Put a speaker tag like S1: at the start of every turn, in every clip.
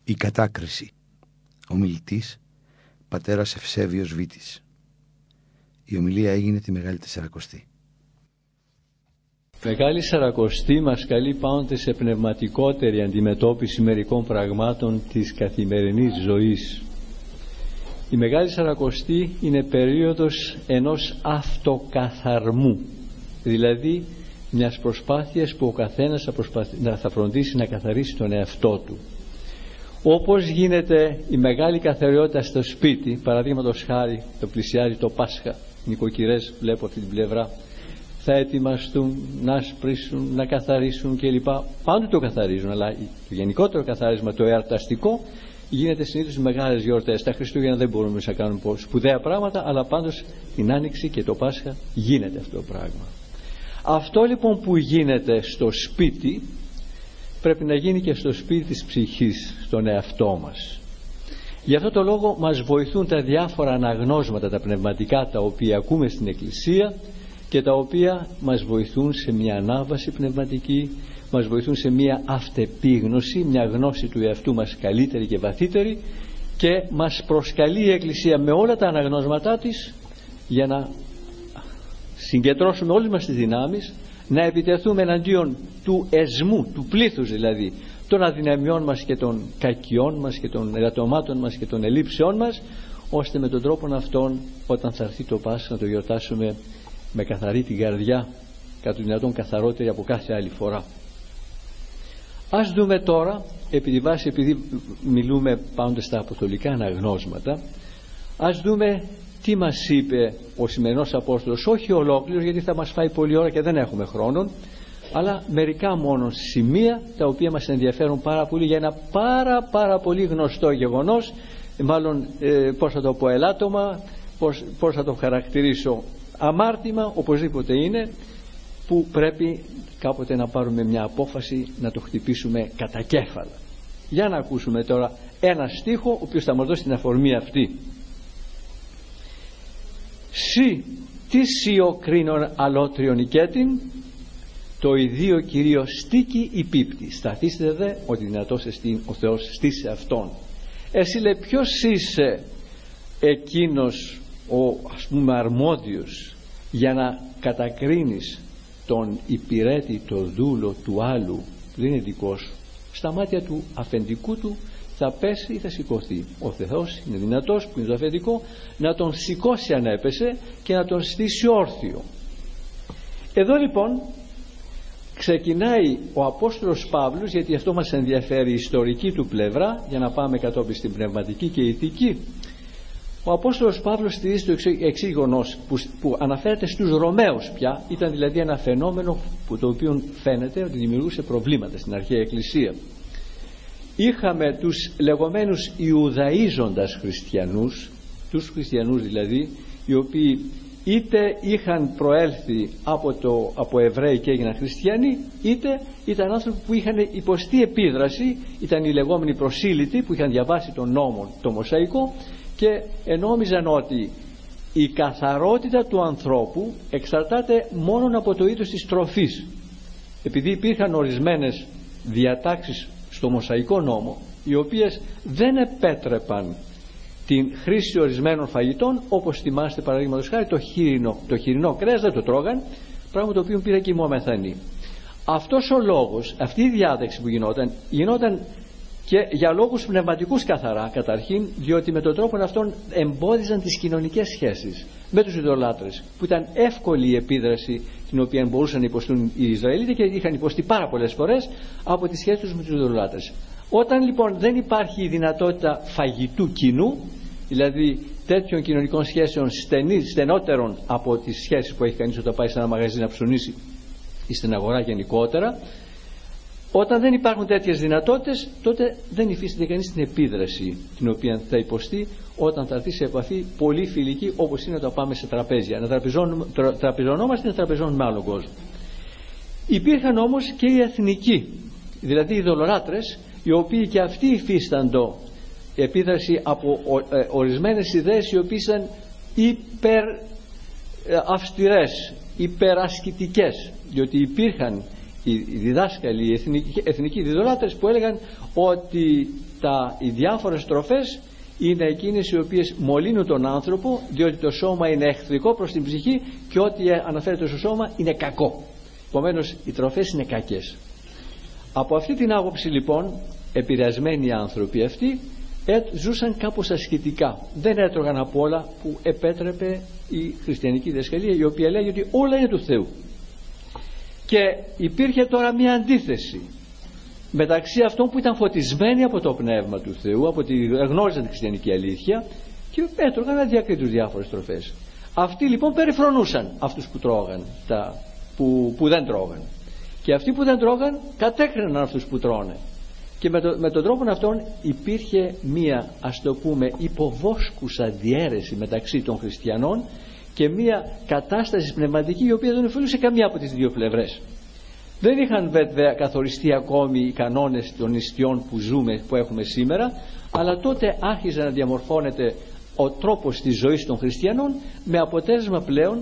S1: Η κατάκριση. Ομιλητής πατέρας Ευσέβιος Βίτης. Η ομιλία έγινε τη Μεγάλη Τεσσαρακοστή.
S2: Μεγάλη Σαρακοστή μας καλεί πάντοτε σε πνευματικότερη αντιμετώπιση μερικών πραγμάτων της καθημερινής ζωής. Η Μεγάλη Σαρακοστή είναι περίοδος ενός αυτοκαθαρμού, δηλαδή μιας προσπάθειας που ο καθένας θα φροντίσει να καθαρίσει τον εαυτό του. Όπως γίνεται η μεγάλη καθαριότητα στο σπίτι, παραδείγματος χάρη το πλησιάζει το Πάσχα, οι νοικοκυρές βλέπω αυτή την πλευρά, θα ετοιμαστούν να σπρίσουν, να καθαρίσουν κλπ. Πάντοτε το καθαρίζουν, αλλά το γενικότερο καθάρισμα, το εορταστικό, γίνεται συνήθως στις μεγάλες γιορτές. Τα Χριστούγεννα δεν μπορούμε να κάνουμε σπουδαία πράγματα, αλλά πάντως την Άνοιξη και το Πάσχα γίνεται αυτό το πράγμα. Αυτό λοιπόν που γίνεται στο σπίτι πρέπει να γίνει και στο σπίτι της ψυχής, στον εαυτό μας. Γι' αυτό το λόγο μας βοηθούν τα διάφορα αναγνώσματα, τα πνευματικά, τα οποία ακούμε στην Εκκλησία και τα οποία μας βοηθούν σε μια ανάβαση πνευματική, μας βοηθούν σε μια αυτεπίγνωση, μια γνώση του εαυτού μας καλύτερη και βαθύτερη, και μας προσκαλεί η Εκκλησία με όλα τα αναγνώσματά της για να συγκεντρώσουμε όλες μας τις δυνάμεις, να επιτεθούμε εναντίον του εσμού, του πλήθους δηλαδή, των αδυναμιών μας και των κακιών μας και των ελαττωμάτων μας και των ελλείψεών μας, ώστε με τον τρόπο αυτόν, όταν θα έρθει το Πάσχα, να το γιορτάσουμε με καθαρή την καρδιά, κατά το δυνατόν καθαρότερη από κάθε άλλη φορά. Ας δούμε τώρα, επειδή μιλούμε πάντοτε στα αποστολικά αναγνώσματα, ας δούμε τι μας είπε ο σημερινός Απόστολος, όχι ολόκληρος γιατί θα μας φάει πολλή ώρα και δεν έχουμε χρόνο, αλλά μερικά μόνο σημεία τα οποία μας ενδιαφέρουν πάρα πολύ για ένα πάρα πολύ γνωστό γεγονός, μάλλον πώς θα το πω, ελάττωμα, πώς θα το χαρακτηρίσω, αμάρτημα, οπωσδήποτε είναι, που πρέπει κάποτε να πάρουμε μια απόφαση να το χτυπήσουμε κατά κέφαλα. Για να ακούσουμε τώρα ένα στίχο ο οποίος θα μας δώσει την αφορμή αυτή. «Συ τι σιω κρίνον αλότριον οικέτην, το ιδίο Κυρίω στίκη υπίπτει. Σταθήστε δε ότι δυνατός εστίν ο Θεός στήσε αυτόν». Εσύ λέει, ποιος είσαι εκείνος ο αρμόδιος για να κατακρίνεις τον υπηρέτη, το δούλο του άλλου που δεν είναι δικός σου? Στα μάτια του αφεντικού του θα πέσει ή θα σηκωθεί. Ο Θεός είναι δυνατός, που είναι το αφεντικό, να τον σηκώσει αν έπεσε και να τον στήσει όρθιο. Εδώ λοιπόν ξεκινάει ο Απόστολος Παύλος, γιατί αυτό μας ενδιαφέρει η ιστορική του πλευρά, για να πάμε κατόπιν στην πνευματική και ηθική. Ο Απόστολος Παύλος στηρίζει το εξής γεγονός που αναφέρεται στους Ρωμαίους πια. Ήταν δηλαδή ένα φαινόμενο που το οποίο φαίνεται ότι δημιουργούσε προβλήματα στην αρχαία Εκκλησία. Είχαμε τους λεγόμενους Ιουδαΐζοντας χριστιανούς, τους χριστιανούς δηλαδή, οι οποίοι είτε είχαν προέλθει από Εβραίοι και έγιναν χριστιανοί, είτε ήταν άνθρωποι που είχαν υποστεί επίδραση, ήταν οι λεγόμενοι προσήλυτοι που είχαν διαβάσει τον νόμο, το Μωσαϊκό, και ενόμιζαν ότι η καθαρότητα του ανθρώπου εξαρτάται μόνο από το είδος της τροφής. Επειδή υπήρχαν ορισμένες διατάξεις στο Μωσαϊκό νόμο, οι οποίες δεν επέτρεπαν την χρήση ορισμένων φαγητών, όπως θυμάστε παραδείγματος χάρη το χοιρινό κρέας δεν το τρώγαν, πράγμα το οποίο πήρε και η Μωαμεθανή. Αυτός ο λόγος, αυτή η διάταξη που γινόταν και για λόγους πνευματικούς καθαρά καταρχήν, διότι με τον τρόπο αυτόν εμπόδιζαν τις κοινωνικές σχέσεις με τους ειδωλάτρες, που ήταν εύκολη η επίδραση την οποία μπορούσαν να υποστούν οι Ισραηλίτες και είχαν υποστεί πάρα πολλές φορές από τις σχέσεις τους με τους ειδωλάτρες. Όταν λοιπόν δεν υπάρχει η δυνατότητα φαγητού κοινού, δηλαδή τέτοιων κοινωνικών σχέσεων στενότερων από τις σχέσεις που έχει κανείς όταν πάει σε ένα μαγαζί να ψωνίσει ή στην αγορά γενικότερα, όταν δεν υπάρχουν τέτοιες δυνατότητες, τότε δεν υφίσταται κανείς την επίδραση την οποία θα υποστεί όταν θα έρθει σε επαφή πολύ φιλική, όπως είναι όταν πάμε σε τραπέζια. Να τραπεζωνόμαστε, να τραπεζώνουμε με άλλον κόσμο. Υπήρχαν όμως και οι εθνικοί, δηλαδή οι ειδωλολάτρες, οι οποίοι και αυτοί υφίσταντο επίδραση από ορισμένες ιδέες οι οποίες ήταν υπεραυστηρές, υπερασκητικές, διότι υπήρχαν οι διδάσκαλοι, οι εθνικοί ειδωλάτρες, που έλεγαν ότι οι διάφορες τροφές είναι εκείνες οι οποίες μολύνουν τον άνθρωπο, διότι το σώμα είναι εχθρικό προς την ψυχή και ό,τι αναφέρεται στο σώμα είναι κακό. Επομένως οι τροφές είναι κακές. Από αυτή την άποψη λοιπόν, επηρεασμένοι οι άνθρωποι αυτοί ζούσαν κάπως ασκητικά. Δεν έτρωγαν από όλα που επέτρεπε η χριστιανική διδασκαλία, η οποία λέγει ότι όλα είναι του Θεού. Και υπήρχε τώρα μια αντίθεση μεταξύ αυτών που ήταν φωτισμένοι από το πνεύμα του Θεού, από τη γνώριζαν τη χριστιανική αλήθεια και έτρωγαν αδιακρίτως διάφορες τροφές. Αυτοί λοιπόν περιφρονούσαν αυτούς που τρώγαν, που δεν τρώγαν, και αυτοί που δεν τρώγαν κατέκριναν αυτούς που τρώνε. Και με τον τρόπο αυτόν υπήρχε μία, ας το πούμε, υποβόσκουσα διαίρεση μεταξύ των χριστιανών και μία κατάσταση πνευματική η οποία δεν ωφελούσε καμία από τις δύο πλευρές. Δεν είχαν βέβαια καθοριστεί ακόμη οι κανόνες των νηστιών που έχουμε σήμερα, αλλά τότε άρχιζε να διαμορφώνεται ο τρόπος της ζωής των χριστιανών, με αποτέλεσμα πλέον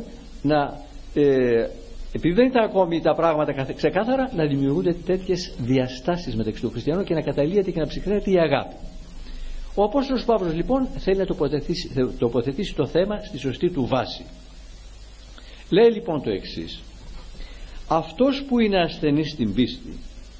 S2: επειδή δεν ήταν ακόμη τα πράγματα ξεκάθαρα, να δημιουργούνται τέτοιες διαστάσεις μεταξύ των χριστιανών και να καταλύεται και να ψυχραίνεται η αγάπη. Ο Απόστολος Παύλος λοιπόν θέλει να τοποθετήσει το θέμα στη σωστή του βάση. Λέει λοιπόν το εξής: αυτός που είναι ασθενής στην πίστη,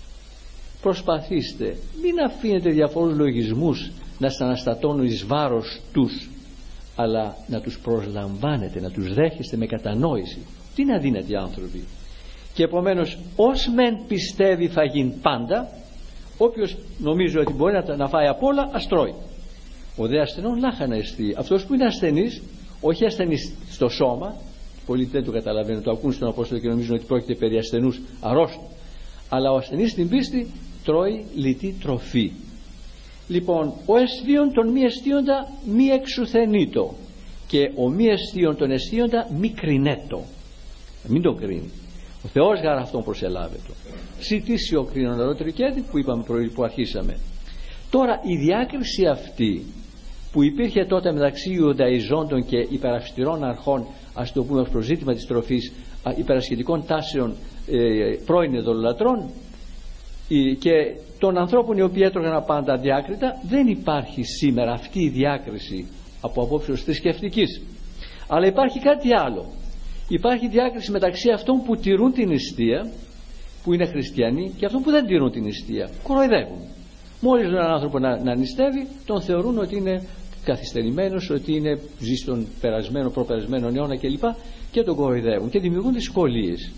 S2: προσπαθήστε μην αφήνετε διαφόρους λογισμούς να σας αναστατώνουν εις βάρος τους, αλλά να τους προσλαμβάνετε, να τους δέχεστε με κατανόηση. Τι είναι αδύνατοι άνθρωποι. Και επομένως ως μεν πιστεύει θα γίνει πάντα, όποιος νομίζει ότι μπορεί να φάει απ' όλα, ας τρώει. Ο δε ασθενών λάχανα εστί. Αυτός που είναι ασθενής, όχι ασθενής στο σώμα, πολλοί δεν το καταλαβαίνουν, το ακούν στον Απόστολο και νομίζουν ότι πρόκειται περί ασθενούς αρρώστου, αλλά ο ασθενής στην πίστη τρώει λιτή τροφή. Λοιπόν, ο αισθίον τον μη αισθίοντα μη εξουθενήτο, και ο μη αισθίον τον αισθίοντα μη κρινέτο. Μην τον κρίνει. Ο Θεός γάρα αυτόν προσελάβετο. Σιτήσιο κρίνον αρωτρικέτη, που είπαμε που αρχίσαμε. Τώρα η διάκριση αυτή που υπήρχε τότε μεταξύ Ιουδαϊζόντων και υπεραυστηρών αρχών, ας το πούμε, ως προζήτημα της τροφής, υπερασχετικών τάσεων πρώην ειδωλολατρών και των ανθρώπων οι οποίοι έτρωγαν απάντα αδιάκριτα, δεν υπάρχει σήμερα αυτή η διάκριση από απόψεως θρησκευτικής. Αλλά υπάρχει κάτι άλλο. Υπάρχει διάκριση μεταξύ αυτών που τηρούν την νηστεία, που είναι χριστιανοί, και αυτών που δεν τηρούν την νηστεία. Κοροϊδεύουν. Μόλις δουν έναν άνθρωπο να νηστεύει, τον θεωρούν ότι είναι καθυστερημένος, ότι είναι ζει στον περασμένο, προπερασμένο αιώνα κλπ. Και τον κοροϊδεύουν και δημιουργούν δυσκολίες.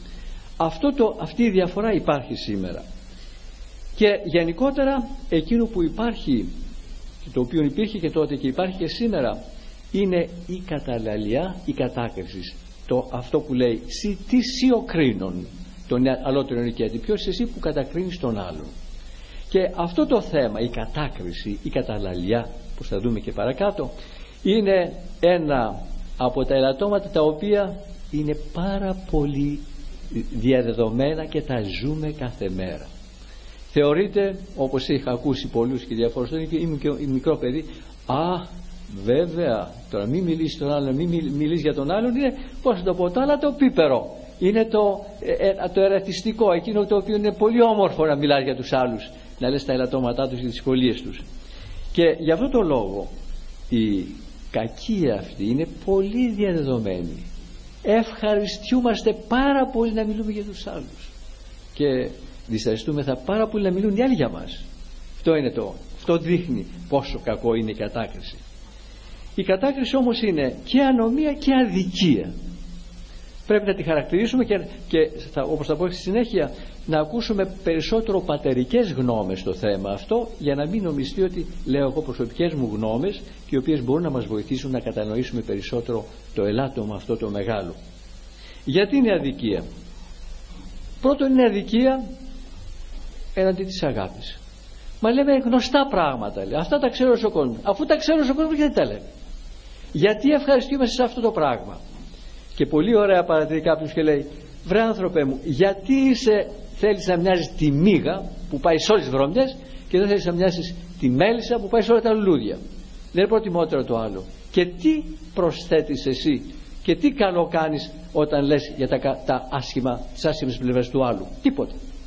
S2: Αυτή η διαφορά υπάρχει σήμερα. Και γενικότερα εκείνο που υπάρχει, το οποίο υπήρχε και τότε και υπάρχει και σήμερα, είναι η καταλαλιά, η κατάκριση. Αυτό που λέει τι σιοκρίνων τον αλότερον οικέτη, ποιος εσύ που κατακρίνεις τον άλλον. Και αυτό το θέμα, η κατάκριση, η καταλαλιά, που θα δούμε και παρακάτω, είναι ένα από τα ελαττώματα τα οποία είναι πάρα πολύ διαδεδομένα και τα ζούμε κάθε μέρα. Θεωρείται, όπως είχα ακούσει πολλούς και διαφορούς, ήμουν και μικρό παιδί, βέβαια, τώρα μην μιλήσεις τον άλλον, μην μιλήσεις για τον άλλον, είναι, πώς θα το πω, το άλλο το πίπερο. Είναι το ερεθιστικό, εκείνο το οποίο είναι πολύ όμορφο να μιλάς για τους άλλους, να λες τα ελαττώματά τους και τις δυσκολίες τους. Και γι' αυτό το λόγο η κακία αυτή είναι πολύ διαδεδομένη. Ευχαριστιούμαστε πάρα πολύ να μιλούμε για τους άλλους και δυσαρεστούμεθα πάρα πολύ να μιλούν οι άλλοι για μας. Αυτό δείχνει πόσο κακό είναι η κατάκριση. Η κατάκριση όμως είναι και ανομία και αδικία. Πρέπει να τη χαρακτηρίσουμε και όπως θα πω στη συνέχεια, να ακούσουμε περισσότερο πατερικές γνώμες στο θέμα αυτό, για να μην νομιστεί ότι λέω εγώ προσωπικές μου γνώμες, οι οποίες μπορούν να μας βοηθήσουν να κατανοήσουμε περισσότερο το ελάττωμα αυτό το μεγάλο. Γιατί είναι αδικία? Πρώτον, είναι αδικία έναντι της αγάπης. Μα λέμε γνωστά πράγματα, λέει. Αυτά τα ξέρω ο κόσμος. Αφού τα ξέρω ο κόσμος, γιατί τα λέμε? Γιατί ευχαριστούμαστε σε αυτό το πράγμα? Και πολύ ωραία παρατηρεί κάποιος και λέει, βρε άνθρωπε μου, γιατί θέλεις να μοιάζεις τη μύγα που πάει σε όλες τις βρωμιές και δεν θέλεις να μοιάζεις τη μέλισσα που πάει σε όλα τα λουλούδια? Δεν είναι προτιμότερο το άλλο. Και τι προσθέτεις εσύ και τι καλό κάνεις όταν λες για τις άσχημες πλευρές του άλλου? Τίποτα.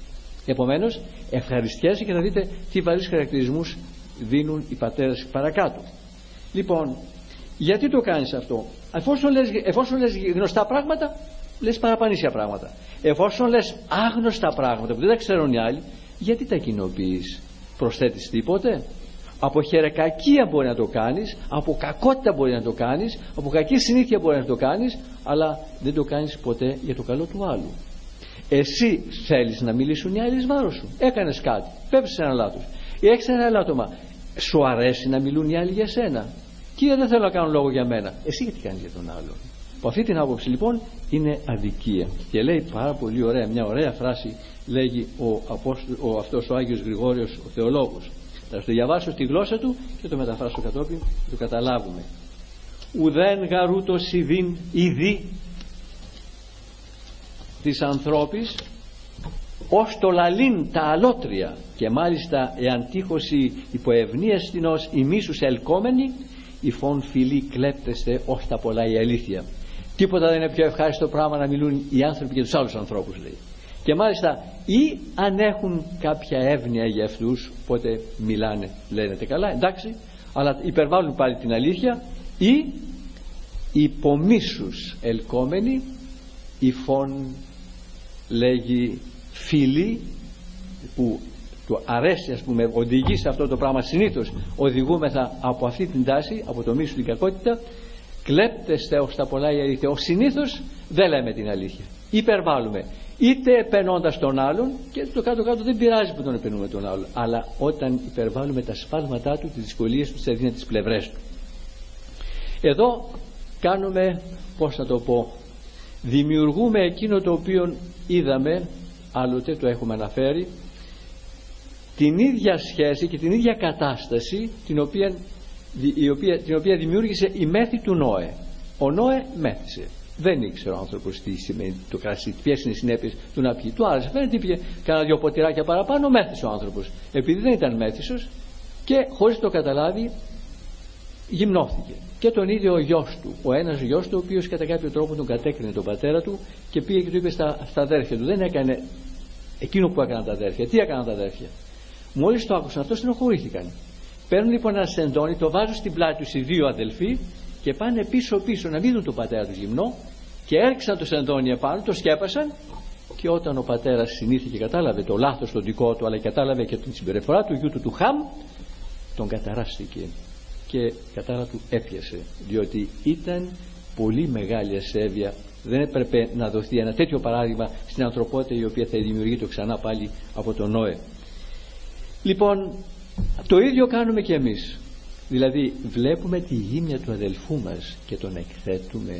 S2: Επομένως ευχαριστιέσαι και θα δείτε τι βαρύς χαρακτηρισμούς δίνουν οι πατέρες παρακάτω. Λοιπόν, γιατί το κάνεις αυτό? Εφόσον λες γνωστά πράγματα, λες παραπανήσια πράγματα. Εφόσον λες άγνωστα πράγματα που δεν τα ξέρουν οι άλλοι, γιατί τα κοινοποιείς? Προσθέτεις τίποτε? Από χερεκακία μπορεί να το κάνεις, από κακότητα μπορεί να το κάνεις, από κακή συνήθεια μπορεί να το κάνεις, αλλά δεν το κάνεις ποτέ για το καλό του άλλου. Εσύ θέλεις να μιλήσουν οι άλλοι εις βάρος σου. Έκανες κάτι, πέφτεις σε ένα λάθος ή έχεις ένα ελάττωμα. Σου αρέσει να μιλούν οι άλλοι για σένα? Κύριε, δεν θέλω να κάνω λόγο για μένα. Εσύ γιατί κάνεις για τον άλλον? Από αυτή την άποψη λοιπόν είναι αδικία. Και λέει πάρα πολύ ωραία, μια ωραία φράση λέγει αυτός ο Άγιος Γρηγόριος ο θεολόγος. Θα το διαβάσω στη γλώσσα του και το μεταφράσω κατόπιν και το καταλάβουμε. Ουδέν γαρούτος ιδίν ειδή της ανθρώπης ως το λαλήν τα αλότρια, και μάλιστα εάν τύχωση υποευνίας τεινός η μίσους ελκόμενη, η φων φιλή κλέπτεστε ως τα πολλά η αλήθεια. Τίποτα δεν είναι πιο ευχάριστο πράγμα να μιλούν οι άνθρωποι για τους άλλους ανθρώπους, λέει. Και μάλιστα ή αν έχουν κάποια εύνοια για αυτούς, οπότε μιλάνε, λένε καλά, εντάξει, αλλά υπερβάλλουν πάλι την αλήθεια, ή υπομίσους ελκόμενοι, η φων λέγει φιλή, που του αρέσει, ας πούμε, οδηγεί σε αυτό το πράγμα, συνήθως οδηγούμεθα από αυτή την τάση, από το μίσο, την κακότητα. Κλέπτεστε ως τα πολλά η αλήθεια. Ως συνήθως δεν λέμε την αλήθεια, υπερβάλλουμε, είτε επενώντας τον άλλον, και το κάτω-κάτω δεν πειράζει που τον επενούμε τον άλλον, αλλά όταν υπερβάλλουμε τα σφάλματά του, τις δυσκολίες του, τις αδύνατες πλευρές του. Εδώ κάνουμε, πώς να το πω, δημιουργούμε εκείνο το οποίο είδαμε, άλλοτε το έχουμε αναφέρει, την ίδια σχέση και την ίδια κατάσταση την οποία δημιούργησε η μέθη του Νόε. Ο Νόε μέθησε. Δεν ήξερε ο άνθρωπος τι σημαίνει το κρασί, ποιες είναι οι συνέπειες του να πιει. Του άρεσε, φαίνεται πήγε κάνα δυο ποτηράκια παραπάνω, μέθησε ο άνθρωπος. Επειδή δεν ήταν μέθησος και χωρίς το καταλάβει γυμνώθηκε. Και τον ίδιο ο γιος του, ο ένας γιος του, ο οποίος κατά κάποιο τρόπο τον κατέκρινε τον πατέρα του και πήγε και του είπε στα αδέρφια του. Δεν έκανε εκείνο που έκαναν τα αδέρφια. Τι έκαναν τα αδέρφια? Μόλις το άκουσαν αυτό, στενοχωρήθηκαν. Παίρνουν λοιπόν ένα σεντόνι, το βάζουν στην πλάτη τους οι δύο αδελφοί και πάνε πίσω-πίσω να μην δουν τον πατέρα του γυμνό, και έριξαν το σεντόνι επάνω, το σκέπασαν, και όταν ο πατέρας συνήθηκε και κατάλαβε το λάθος το δικό του, αλλά κατάλαβε και την συμπεριφορά του γιού του Χαμ, τον καταράστηκε και κατάρα του έπιασε, διότι ήταν πολύ μεγάλη ασέβεια. Δεν έπρεπε να δοθεί ένα τέτοιο παράδειγμα στην ανθρωπότητα, η οποία θα δημιουργείται ξανά πάλι από τον Νόε. Λοιπόν, το ίδιο κάνουμε και εμείς. Δηλαδή βλέπουμε τη γύμνια του αδελφού μας και τον εκθέτουμε.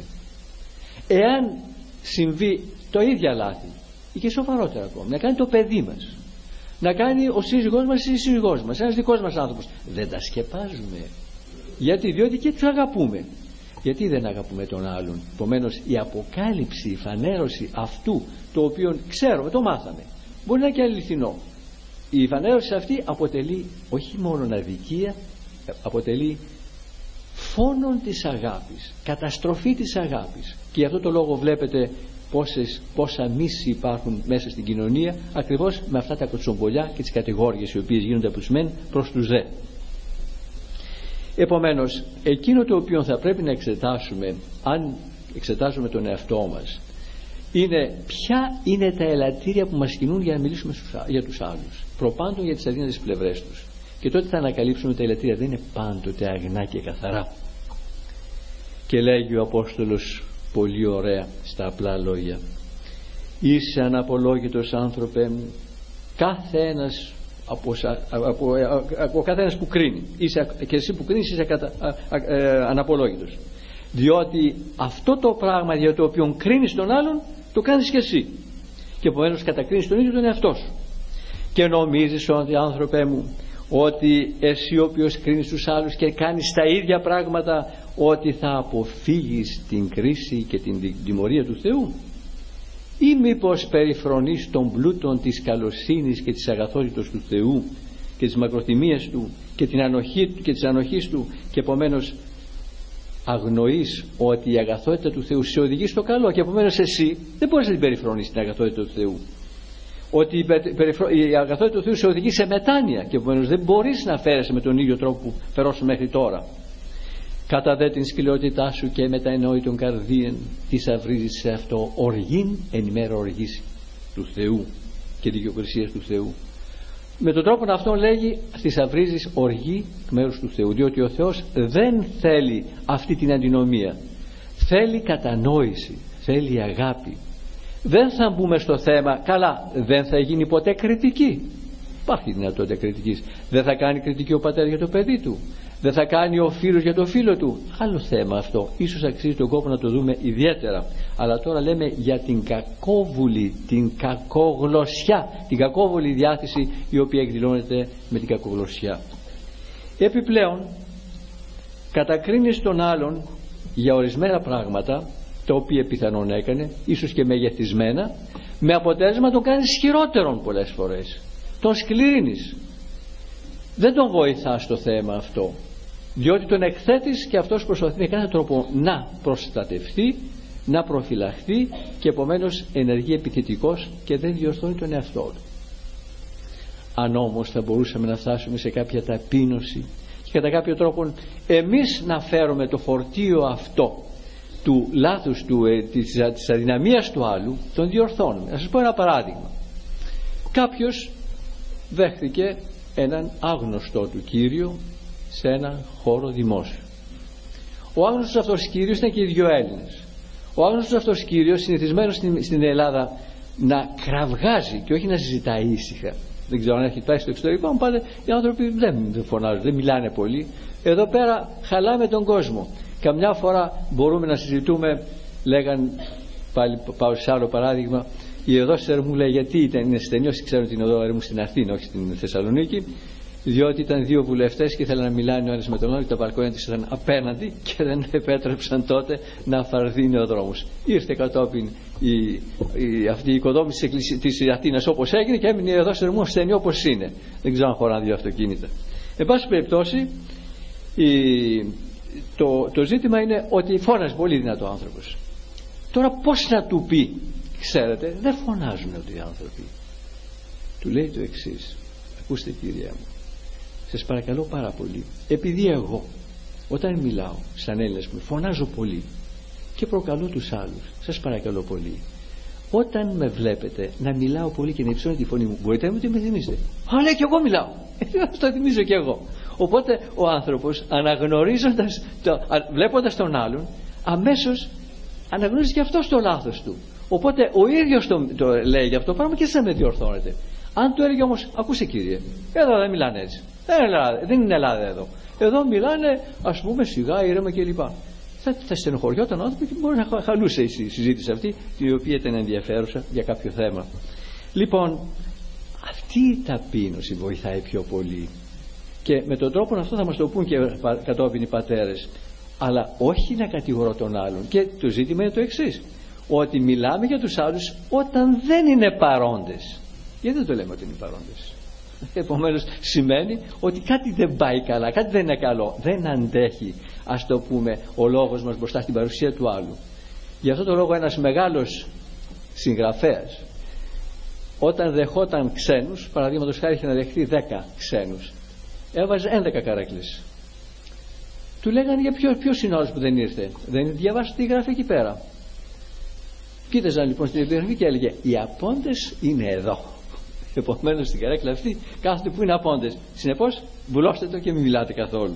S2: Εάν συμβεί το ίδιο λάθη ή και σοβαρότερα ακόμα, να κάνει το παιδί μας, να κάνει ο σύζυγός μας ή η σύζυγός μας, ένας δικός μας άνθρωπος, δεν τα σκεπάζουμε. Γιατί? Διότι και τους αγαπούμε. Γιατί δεν αγαπούμε τον άλλον? Επομένως η αποκάλυψη, η φανέρωση αυτού το οποίο ξέρουμε, το μάθαμε, μπορεί να είναι και αληθινό. Η φανέρωση αυτή αποτελεί όχι μόνο αδικία, αποτελεί φόνον της αγάπης, καταστροφή της αγάπης. Και γι' αυτό το λόγο βλέπετε πόσα μίση υπάρχουν μέσα στην κοινωνία, ακριβώς με αυτά τα κοτσομπολιά και τις κατηγόριες οι οποίες γίνονται από τους μεν προς τους δε. Επομένως, εκείνο το οποίο θα πρέπει να εξετάσουμε, αν εξετάζουμε τον εαυτό μας, είναι ποια είναι τα ελαττήρια που μας κινούν για να μιλήσουμε για τους άλλους, προπάντων για τις αδύνατες πλευρές τους. Και τότε θα ανακαλύψουμε ότι τα ελαττήρια δεν είναι πάντοτε αγνά και καθαρά. Και λέγει ο Απόστολος πολύ ωραία στα απλά λόγια: είσαι αναπολόγητος άνθρωπε μου, κάθε ένας από κάθε ένας που κρίνει, και εσύ που κρίνεις είσαι αναπολόγητος, διότι αυτό το πράγμα για το οποίο κρίνεις τον άλλον το κάνεις και εσύ, και επομένως κατακρίνεις τον ίδιο τον εαυτό σου. Και νομίζεις ότι, άνθρωπέ μου, ότι εσύ ο οποίος κρίνεις τους άλλους και κάνεις τα ίδια πράγματα, ότι θα αποφύγεις την κρίση και την τιμωρία του Θεού? Ή μήπως περιφρονείς τον πλούτον της καλοσύνης και της αγαθότητος του Θεού και της μακροθυμίας του και της ανοχής του, και επομένως αγνοείς ότι η αγαθότητα του Θεού σε οδηγεί στο καλό, και επομένως εσύ δεν μπορείς να την περιφρονείς την αγαθότητα του Θεού? ότι η αγαθότητα του Θεού σε οδηγεί σε μετάνοια και επομένως δεν μπορείς να φέρεσαι με τον ίδιο τρόπο που φερόσαι μέχρι τώρα. Κατά δε την σκληρότητά σου και μεταενόητον καρδίαν θησαυρίζεις σε αυτό οργήν εν ημέρα οργής του Θεού και δικαιοκρισίας του Θεού. Με τον τρόπο αυτό λέγει θησαυρίζεις οργή εκ μέρους του Θεού, διότι ο Θεός δεν θέλει αυτή την αντινομία, θέλει κατανόηση, θέλει αγάπη. Δεν θα μπούμε στο θέμα, καλά, δεν θα γίνει ποτέ κριτική. Υπάρχει δυνατότητα κριτικής. Δεν θα κάνει κριτική ο πατέρας για το παιδί του, δεν θα κάνει ο φίλος για το φίλο του. Άλλο θέμα αυτό, ίσως αξίζει τον κόπο να το δούμε ιδιαίτερα. Αλλά τώρα λέμε για την κακόβουλη, την κακογλωσσιά, την κακόβουλη διάθεση η οποία εκδηλώνεται με την κακογλωσσιά. Επιπλέον κατακρίνεις τον άλλον για ορισμένα πράγματα τα οποία πιθανόν έκανε, ίσως και μεγεθισμένα, με αποτέλεσμα τον κάνεις χειρότερον πολλές φορές, τον σκληρύνεις, δεν τον βοηθάς στο θέμα αυτό, διότι τον εκθέτεις και αυτός προσπαθεί με κάθε τρόπο να προστατευτεί, να προφυλαχθεί και επομένως ενεργεί επιθετικός και δεν διορθώνει τον εαυτό του. Αν όμως θα μπορούσαμε να φτάσουμε σε κάποια ταπείνωση και κατά κάποιο τρόπο εμείς να φέρουμε το φορτίο αυτό του λάθους του, της αδυναμίας του άλλου, τον διορθώνουμε. Να σας πω ένα παράδειγμα. Κάποιος δέχθηκε έναν άγνωστό του κύριο σε έναν χώρο δημόσιο. Ο άγνωστος αυτός κύριος ήταν και οι δυο Έλληνες. Ο άγνωστος αυτός κύριος, συνηθισμένος στην Ελλάδα να κραυγάζει και όχι να συζητάει ήσυχα. Δεν ξέρω αν έχει πάει στο εξωτερικό, πάντα οι άνθρωποι δεν φωνάζουν, δεν μιλάνε πολύ. Εδώ πέρα χαλάμε τον κόσμο. Καμιά φορά μπορούμε να συζητούμε, λέγαν, πάλι πάω σε άλλο παράδειγμα, η οδός Ερμού λέει γιατί είναι στενή, όσοι ξέρουν την οδό Ερμού στην Αθήνα, όχι στην Θεσσαλονίκη, διότι ήταν δύο βουλευτές και ήθελαν να μιλάνε ο ένας με τον άλλο και τα μπαλκόνια τους ήταν απέναντι και δεν επέτρεψαν τότε να φαρδίνει ο δρόμος. Ήρθε κατόπιν αυτή η οικοδόμηση της Αθήνας όπως έγινε και έμεινε η οδός Ερμού στενή όπως είναι. Δεν ξέρω αν χωράνε δύο αυτοκίνητα. Εν πάση περιπτώσει, το ζήτημα είναι ότι φώναζε πολύ δυνατό άνθρωπος. Τώρα πώς να του πει, ξέρετε, δεν φωνάζουν ότι οι άνθρωποι. Του λέει το εξής: ακούστε κύριε μου, σας παρακαλώ πάρα πολύ, επειδή εγώ όταν μιλάω σαν Έλληνας μου φωνάζω πολύ και προκαλώ τους άλλους, σας παρακαλώ πολύ, όταν με βλέπετε να μιλάω πολύ και να υψώνω τη φωνή μου, μπορείτε να με θυμίσετε? Α, λέει, και εγώ μιλάω. Αυτό θυμίζω και εγώ. Οπότε ο άνθρωπος αναγνωρίζοντας, βλέποντας τον άλλον, αμέσως αναγνωρίζει και αυτός το λάθος του. Οπότε ο ίδιος το λέει για αυτό το πράγμα και εσείς με διορθώνετε. Αν του έλεγε όμως, ακούσε κύριε, εδώ δεν μιλάνε έτσι, δεν είναι Ελλάδα εδώ, εδώ μιλάνε ας πούμε σιγά, ήρεμα κλπ. Θα στενοχωριόταν ο άνθρωπος και μπορεί να χαλούσε η συζήτηση αυτή, η οποία ήταν ενδιαφέρουσα για κάποιο θέμα. Λοιπόν, αυτή η ταπείνωση βοηθάει πιο πολύ. Και με τον τρόπο αυτό θα μας το πούν και κατόπιν οι πατέρες. Αλλά όχι να κατηγορώ τον άλλον. Και το ζήτημα είναι το εξής: ότι μιλάμε για τους άλλους όταν δεν είναι παρόντες. Γιατί δεν το λέμε ότι είναι παρόντες? Επομένως σημαίνει ότι κάτι δεν πάει καλά, κάτι δεν είναι καλό, δεν αντέχει, ας το πούμε, ο λόγος μας μπροστά στην παρουσία του άλλου. Γι' αυτό το λόγο ένας μεγάλος συγγραφέας, όταν δεχόταν ξένους, παραδείγματος χάρη είχε να δεχθεί 10 ξένους, έβαζε 11 καρέκλες. Του λέγανε για ποιος είναι ο άλλος που δεν ήρθε? Δεν διαβάσατε τη γραφή εκεί πέρα? Κοίταζαν λοιπόν στην επιγραφή και έλεγε οι απόντες είναι εδώ. Επομένως στην καρέκλα αυτή κάθονται που είναι απόντες. Συνεπώς βουλώστε το και μην μιλάτε καθόλου.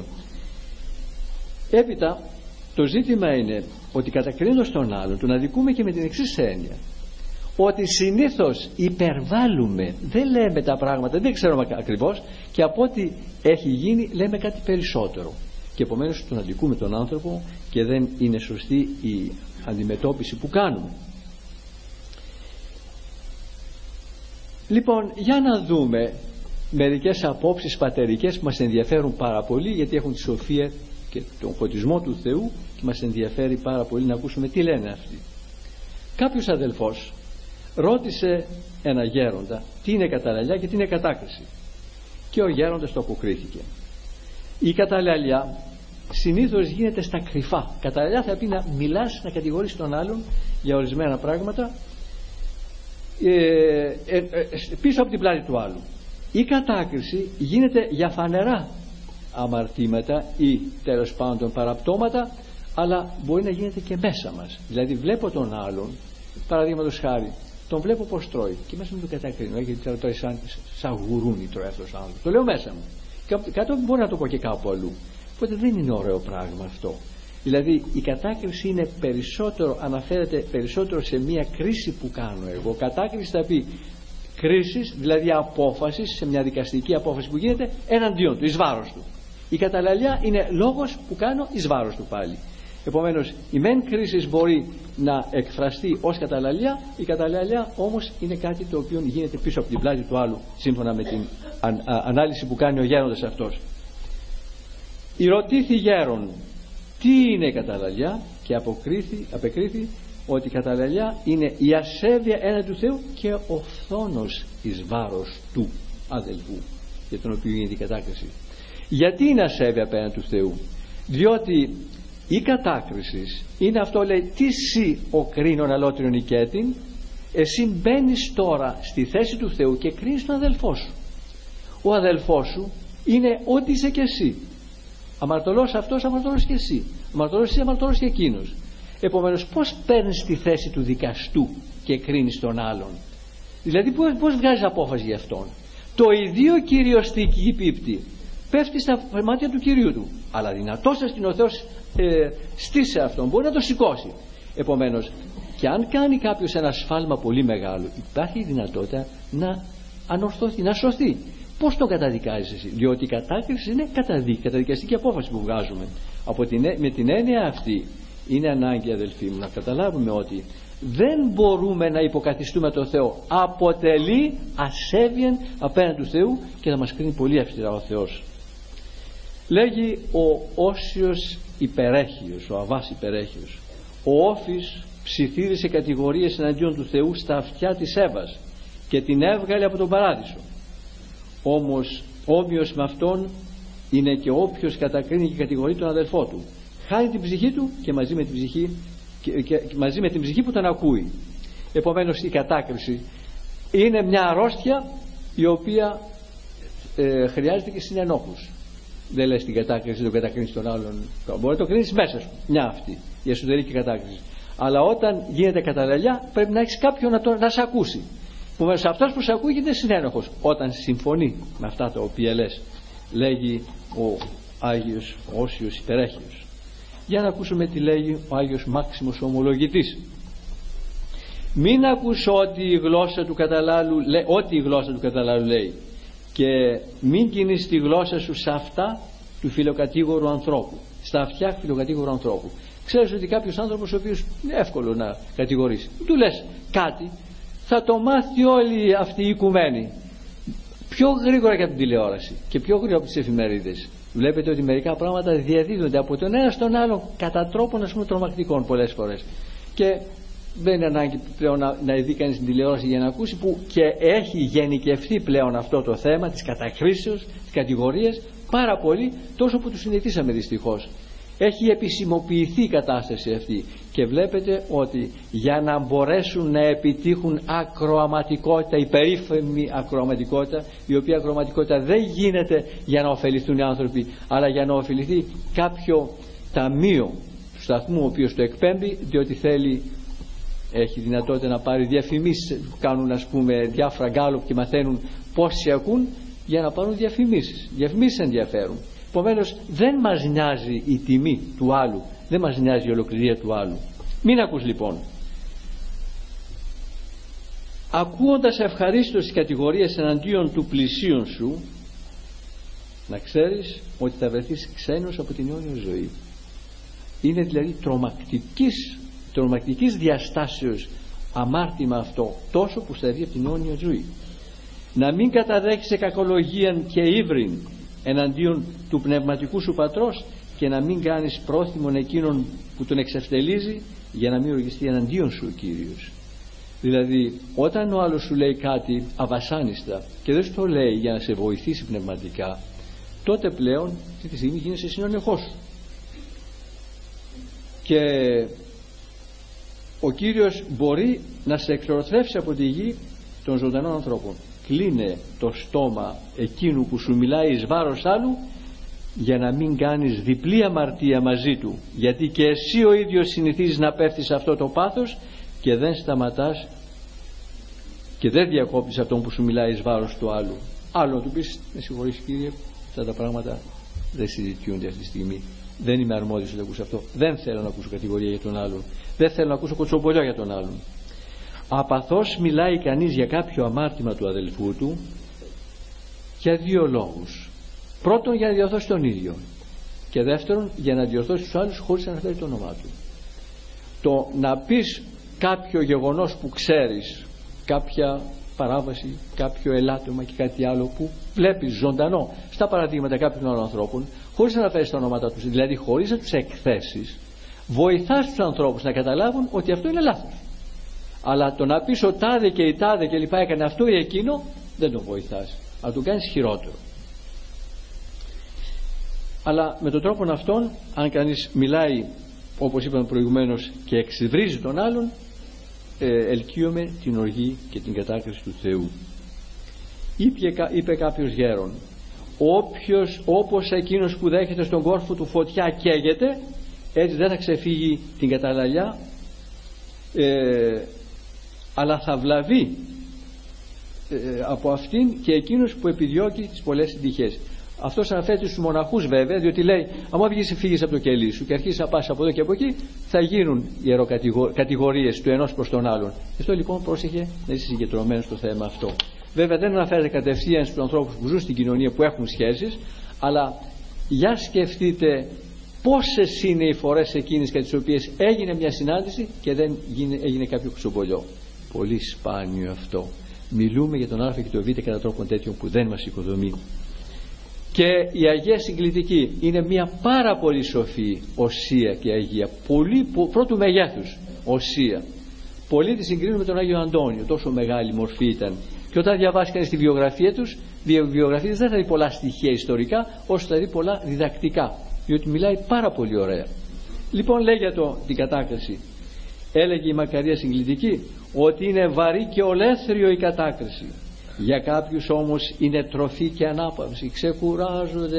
S2: Έπειτα το ζήτημα είναι ότι κατακρίνοντας τον άλλον τον αδικούμε και με την εξής έννοια: ότι συνήθως υπερβάλλουμε, δεν λέμε τα πράγματα, δεν ξέρουμε ακριβώς, και από ό,τι έχει γίνει λέμε κάτι περισσότερο και επομένως τον αδικούμε τον άνθρωπο και δεν είναι σωστή η αντιμετώπιση που κάνουμε. Λοιπόν, για να δούμε μερικές απόψεις πατερικές που μας ενδιαφέρουν πάρα πολύ, γιατί έχουν τη σοφία και τον φωτισμό του Θεού και μας ενδιαφέρει πάρα πολύ να ακούσουμε τι λένε αυτοί. Κάποιος αδελφός ρώτησε ένα γέροντα τι είναι καταλαλιά και τι είναι κατάκριση, και ο γέροντας το αποκρίθηκε. Η καταλαλιά συνήθως γίνεται στα κρυφά. Καταλαλιά θα πει να μιλάς, να κατηγορείς τον άλλον για ορισμένα πράγματα πίσω από την πλάτη του άλλου. Η κατάκριση γίνεται για φανερά αμαρτήματα ή τέλος πάντων παραπτώματα, αλλά μπορεί να γίνεται και μέσα μας. Δηλαδή βλέπω τον άλλον, παραδείγματος χάρη, τον βλέπω πως τρώει και μέσα μου το κατακρίνω, γιατί τρώει σαν γουρούνι τρώει αυτός ο άνθρωπος. Το λέω μέσα μου. Κάτω μπορεί να το πω και κάπου αλλού. Οπότε δεν είναι ωραίο πράγμα αυτό. Δηλαδή η κατάκριση είναι περισσότερο, αναφέρεται περισσότερο σε μια κρίση που κάνω εγώ. Κατάκριση θα πει κρίσης, δηλαδή απόφαση, σε μια δικαστική απόφαση που γίνεται εναντίον του, εις βάρος του. Η καταλαλιά είναι λόγος που κάνω εις βάρος του πάλι. Επομένως η μεν κρίση μπορεί να εκφραστεί ως καταλαλιά, η καταλαλιά όμως είναι κάτι το οποίο γίνεται πίσω από την πλάτη του άλλου, σύμφωνα με την ανάλυση που κάνει ο γέροντας αυτός. Ηρωτήθη γέρον τι είναι η καταλαλιά, και απεκρίθη ότι η καταλαλιά είναι η ασέβεια έναντι του Θεού και ο φθόνος εις βάρος του αδελφού, για τον οποίο γίνεται η κατάκριση. Γιατί είναι ασέβεια απέναντι του Θεού? Διότι η κατάκριση είναι αυτό, λέει, τι σύ ο κρίνον αλότριον οικέτην, εσύ μπαίνεις τώρα στη θέση του Θεού και κρίνεις τον αδελφό σου. Ο αδελφός σου είναι ό,τι είσαι και εσύ. Αμαρτωλός αυτός, αμαρτωλός και εσύ. Αμαρτωλός εσύ, αμαρτωλός και εκείνος. Επομένως πώς παίρνεις τη θέση του δικαστού και κρίνεις τον άλλον? Δηλαδή πώς βγάζεις απόφαση για αυτόν? Το ιδίο κυριοστική πίπτη πέφτει στα μάτια του Κυρίου του, αλλά δυνατός είναι ο Θεός στήσε αυτόν, μπορεί να το σηκώσει. Επομένως, και αν κάνει κάποιος ένα σφάλμα πολύ μεγάλο, υπάρχει η δυνατότητα να ανορθωθεί, να σωθεί. Πώς το καταδικάζεις εσύ? Διότι η κατάκριση είναι καταδικαστική απόφαση που βγάζουμε. Με την έννοια αυτή είναι ανάγκη, αδελφοί μου, να καταλάβουμε ότι δεν μπορούμε να υποκαθιστούμε το Θεό. Αποτελεί ασέβειεν απέναντι του Θεού και θα μας κρίνει πολύ αυστηρά ο Θεός. Λέγει ο Όσιος υπερέχειος, ο Αβάς υπερέχειος, ο Όφης ψιθύρισε κατηγορίες εναντίον του Θεού στα αυτιά της Εύας και την έβγαλε από τον παράδεισο. Όμως όμοιος με αυτόν είναι και όποιος κατακρίνει και κατηγορεί τον αδελφό του. Χάνει την ψυχή του και μαζί με την ψυχή που τον ακούει. Επομένως η κατάκριση είναι μια αρρώστια η οποία χρειάζεται και συνενόχους. Δεν λες την κατάκριση, δεν κατακρίνεις τον άλλον. Μπορεί να το κρίνεις μέσα σου, μια αυτή, η εσωτερική κατάκριση. Αλλά όταν γίνεται καταλαλιά πρέπει να έχεις κάποιον να σε ακούσει. Επομένως αυτός που σε ακούει γίνεται συνένοχος όταν συμφωνεί με αυτά τα οποία λες. Λέγει ο Άγιος Όσιος υπερέχειος. Για να ακούσουμε τι λέγει ο Άγιος Μάξιμος ο Ομολογητής. Μην ακούς ό,τι η γλώσσα του καταλάλου λέει, και μην κινείς τη γλώσσα σου σε αυτά του φιλοκατήγορου ανθρώπου, στα αυτιά φιλοκατήγορου ανθρώπου. Ξέρεις ότι κάποιος άνθρωπος ο οποίος είναι εύκολο να κατηγορήσει, του λες κάτι, θα το μάθει όλη αυτή η οικουμένη πιο γρήγορα και από την τηλεόραση και πιο γρήγορα από τις εφημερίδες. Βλέπετε ότι μερικά πράγματα διαδίδονται από τον ένα στον άλλο κατά τρόπον, ας πούμε, τρομακτικών πολλές φορές. Και δεν είναι ανάγκη πλέον να ειδεί κανείς την τηλεόραση για να ακούσει, που και έχει γενικευθεί πλέον αυτό το θέμα της κατακρίσεως, της κατηγορίας πάρα πολύ, τόσο που το συνηθίσαμε δυστυχώς. Έχει επισημοποιηθεί η κατάσταση αυτή και βλέπετε ότι για να μπορέσουν να επιτύχουν ακροαματικότητα, υπερήφημη ακροαματικότητα, η οποία ακροαματικότητα δεν γίνεται για να ωφεληθούν οι άνθρωποι, αλλά για να ωφεληθεί κάποιο ταμείο του σταθμού ο οποίος το εκπέμπει, διότι έχει δυνατότητα να πάρει διαφημίσεις, κάνουν ας πούμε διάφορα γκάλωπ και μαθαίνουν πόσοι ακούν για να πάρουν διαφημίσεις. Διαφημίσεις ενδιαφέρουν. Επομένως δεν μας νοιάζει η τιμή του άλλου, δεν μας νοιάζει η ολοκληρία του άλλου. Μην ακούς λοιπόν. Ακούοντας ευχαρίστως τις κατηγορίες εναντίον του πλησίον σου, να ξέρεις ότι θα βρεθείς ξένος από την αιώνια ζωή. Είναι δηλαδή τρομακτικής διαστάσεως αμάρτημα αυτό, τόσο που θα βγει από την αιώνια ζωή. Να μην καταδέχεσαι κακολογίαν και ύβριν εναντίον του πνευματικού σου πατρός, και να μην κάνεις πρόθυμον εκείνον που τον εξευτελίζει, για να μην οργιστεί εναντίον σου ο Κύριος. Δηλαδή όταν ο άλλος σου λέει κάτι αβασάνιστα και δεν σου το λέει για να σε βοηθήσει πνευματικά, τότε πλέον αυτή τη στιγμή γίνεσαι συνονεχός σου. Και ο Κύριος μπορεί να σε εξορθρεύσει από τη γη των ζωντανών ανθρώπων. Κλείνε το στόμα εκείνου που σου μιλάει εις βάρος άλλου, για να μην κάνεις διπλή αμαρτία μαζί του, γιατί και εσύ ο ίδιος συνηθίζεις να πέφτεις σε αυτό το πάθος και δεν σταματάς και δεν διακόπτεις αυτόν που σου μιλάει εις βάρος του άλλου. Άλλο να του πεις, με συγχωρείς Κύριε, αυτά τα πράγματα δεν συζητιούνται αυτή τη στιγμή, δεν είμαι αρμόδιος να ακούσω αυτό, δεν θέλω να ακούσω κατηγορία για τον άλλον, δεν θέλω να ακούσω κοτσομπολιό για τον άλλον. Απαθώς μιλάει κανείς για κάποιο αμάρτημα του αδελφού του για δύο λόγους. Πρώτον, για να διορθώσει τον ίδιο, και δεύτερον, για να διορθώσει τους άλλους χωρίς να αναφέρει το όνομά του. Το να πεις κάποιο γεγονός που ξέρεις, κάποια παράβαση, κάποιο ελάττωμα και κάτι άλλο που βλέπεις ζωντανό στα παραδείγματα κάποιων άλλων ανθρώπων, χωρίς να αναφέρεις τα ονόματα τους, δηλαδή χωρίς να τους εκθέσεις, βοηθάς τους ανθρώπους να καταλάβουν ότι αυτό είναι λάθος. Αλλά το να πεις ο τάδε και η τάδε και λοιπά έκανε αυτό ή εκείνο, δεν τον βοηθάς, αλλά τον κάνεις χειρότερο. Αλλά με τον τρόπο αυτόν, αν κανείς μιλάει όπως είπαμε προηγουμένως και εξυβρίζει τον άλλον, ελκύουμε την οργή και την κατάκριση του Θεού. Είπε κάποιος γέρον, όπως εκείνος που δέχεται στον κόρφο του φωτιά καίγεται, έτσι δεν θα ξεφύγει την καταλαλιά, αλλά θα βλαβεί από αυτήν και εκείνος που επιδιώκει τις πολλές συντυχίες. Αυτός αναφέρεται στους μοναχούς βέβαια, διότι λέει, άμα φύγεις από το κελί σου και αρχίσεις να πας από εδώ και από εκεί, θα γίνουν ιεροκατηγορίες του ενός προς τον άλλον. Γι' αυτό λοιπόν πρόσεχε να είσαι συγκεντρωμένος στο θέμα αυτό. Βέβαια δεν αναφέρεται κατευθείαν στους ανθρώπους που ζουν στην κοινωνία, που έχουν σχέσεις, αλλά για σκεφτείτε πόσες είναι οι φορές εκείνες κατά τις οποίες έγινε μια συνάντηση και δεν έγινε κάποιο κουτσομπολιό. Πολύ σπάνιο αυτό. Μιλούμε για τον Α και το Β κατά τρόπον τέτοιο που δεν μας οικοδομεί. Και η Αγία Συγκλητική είναι μια πάρα πολύ σοφή οσία και Αγία, πολύ πρώτου μεγέθους οσία. Πολλοί τη συγκρίνουν με τον Άγιο Αντώνιο, τόσο μεγάλη μορφή ήταν. Και όταν διαβάσει κανείς τη βιογραφία τους, δεν θα δει πολλά στοιχεία ιστορικά, όσο θα δει πολλά διδακτικά, διότι μιλάει πάρα πολύ ωραία. Λοιπόν, λέει για την κατάκριση, έλεγε η Μακαρία Συγκλητική ότι είναι βαρύ και ολέθριο η κατάκριση. Για κάποιους όμως είναι τροφή και ανάπαυση, ξεκουράζονται,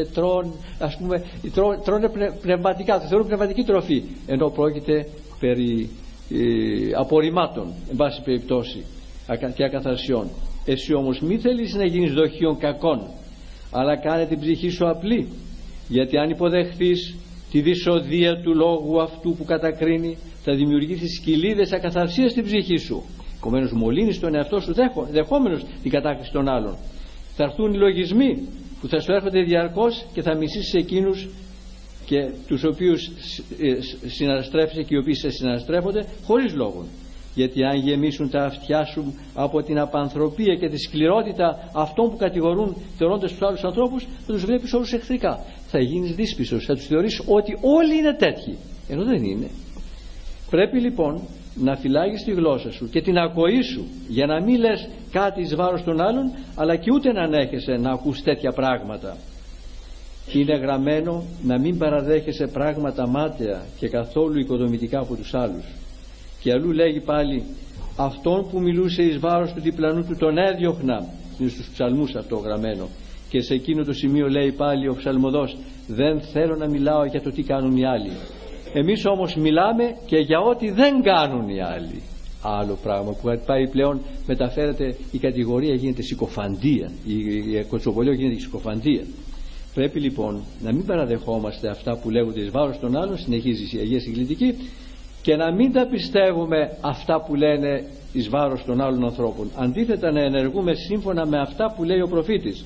S2: τρώνε πνευματικά, το θεωρούν πνευματική τροφή, ενώ πρόκειται περί απορριμμάτων, εν πάση περιπτώσει, και ακαθαρσιών. Εσύ όμως μη θέλεις να γίνεις δοχείων κακών, αλλά κάνε την ψυχή σου απλή, γιατί αν υποδεχθείς τη δυσοδεία του λόγου αυτού που κατακρίνει, θα δημιουργήσεις κοιλίδες ακαθαρσίας στην ψυχή σου. Επομένως μολύνεις τον εαυτό σου δεχόμενος την κατάκριση των άλλων. Θα έρθουν οι λογισμοί που θα σου έρχονται διαρκώς και θα μισήσεις εκείνους και τους οποίους συναναστρέφεσαι και οι οποίοι σε συναναστρέφονται χωρίς λόγο. Γιατί αν γεμίσουν τα αυτιά σου από την απανθρωπία και τη σκληρότητα αυτών που κατηγορούν θεωρώντας τους άλλους ανθρώπους, θα τους βλέπεις όλους εχθρικά. Θα γίνεις δύσπιστος, θα τους θεωρείς ότι όλοι είναι τέτοιοι, ενώ δεν είναι. Πρέπει λοιπόν να φυλάγεις τη γλώσσα σου και την ακοή σου, για να μην λες κάτι εις βάρος των άλλων, αλλά και ούτε να ανέχεσαι να ακούς τέτοια πράγματα. Είναι γραμμένο να μην παραδέχεσαι πράγματα μάταια και καθόλου οικοδομητικά από τους άλλους. Και αλλού λέγει πάλι, αυτόν που μιλούσε εις βάρος του διπλανού του τον έδιωχνα. Είναι στους ψαλμούς αυτό γραμμένο. Και σε εκείνο το σημείο λέει πάλι ο ψαλμοδός, δεν θέλω να μιλάω για το τι κάνουν οι άλλοι. Εμείς όμως μιλάμε και για ό,τι δεν κάνουν οι άλλοι. Άλλο πράγμα που πάει πλέον, μεταφέρεται η κατηγορία, γίνεται συκοφαντία, η κοτσοβολιό γίνεται συκοφαντία. Πρέπει λοιπόν να μην παραδεχόμαστε αυτά που λέγονται εις βάρος των άλλων, συνεχίζει η Αγία Συγκλητική, και να μην τα πιστεύουμε αυτά που λένε εις βάρος των άλλων ανθρώπων. Αντίθετα να ενεργούμε σύμφωνα με αυτά που λέει ο προφήτης.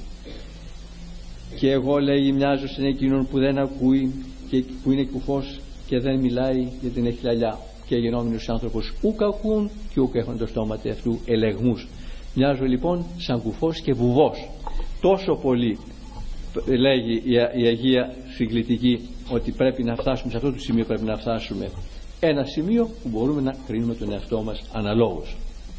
S2: Και εγώ, λέει, μοιάζω σε εκείνον που δεν ακούει και που είναι κουφός και δεν μιλάει γιατί την έχει λαλιά, και γενόμενος άνθρωπος ούκ ακούν και ούκ έχουν το στόμα αυτού ελεγμούς. Μοιάζω λοιπόν σαν κουφός και βουβός. Τόσο πολύ λέγει η Αγία Συγκλητική ότι πρέπει να φτάσουμε σε αυτό το σημείο, πρέπει να φτάσουμε. Ένα σημείο που μπορούμε να κρίνουμε τον εαυτό μας αναλόγως.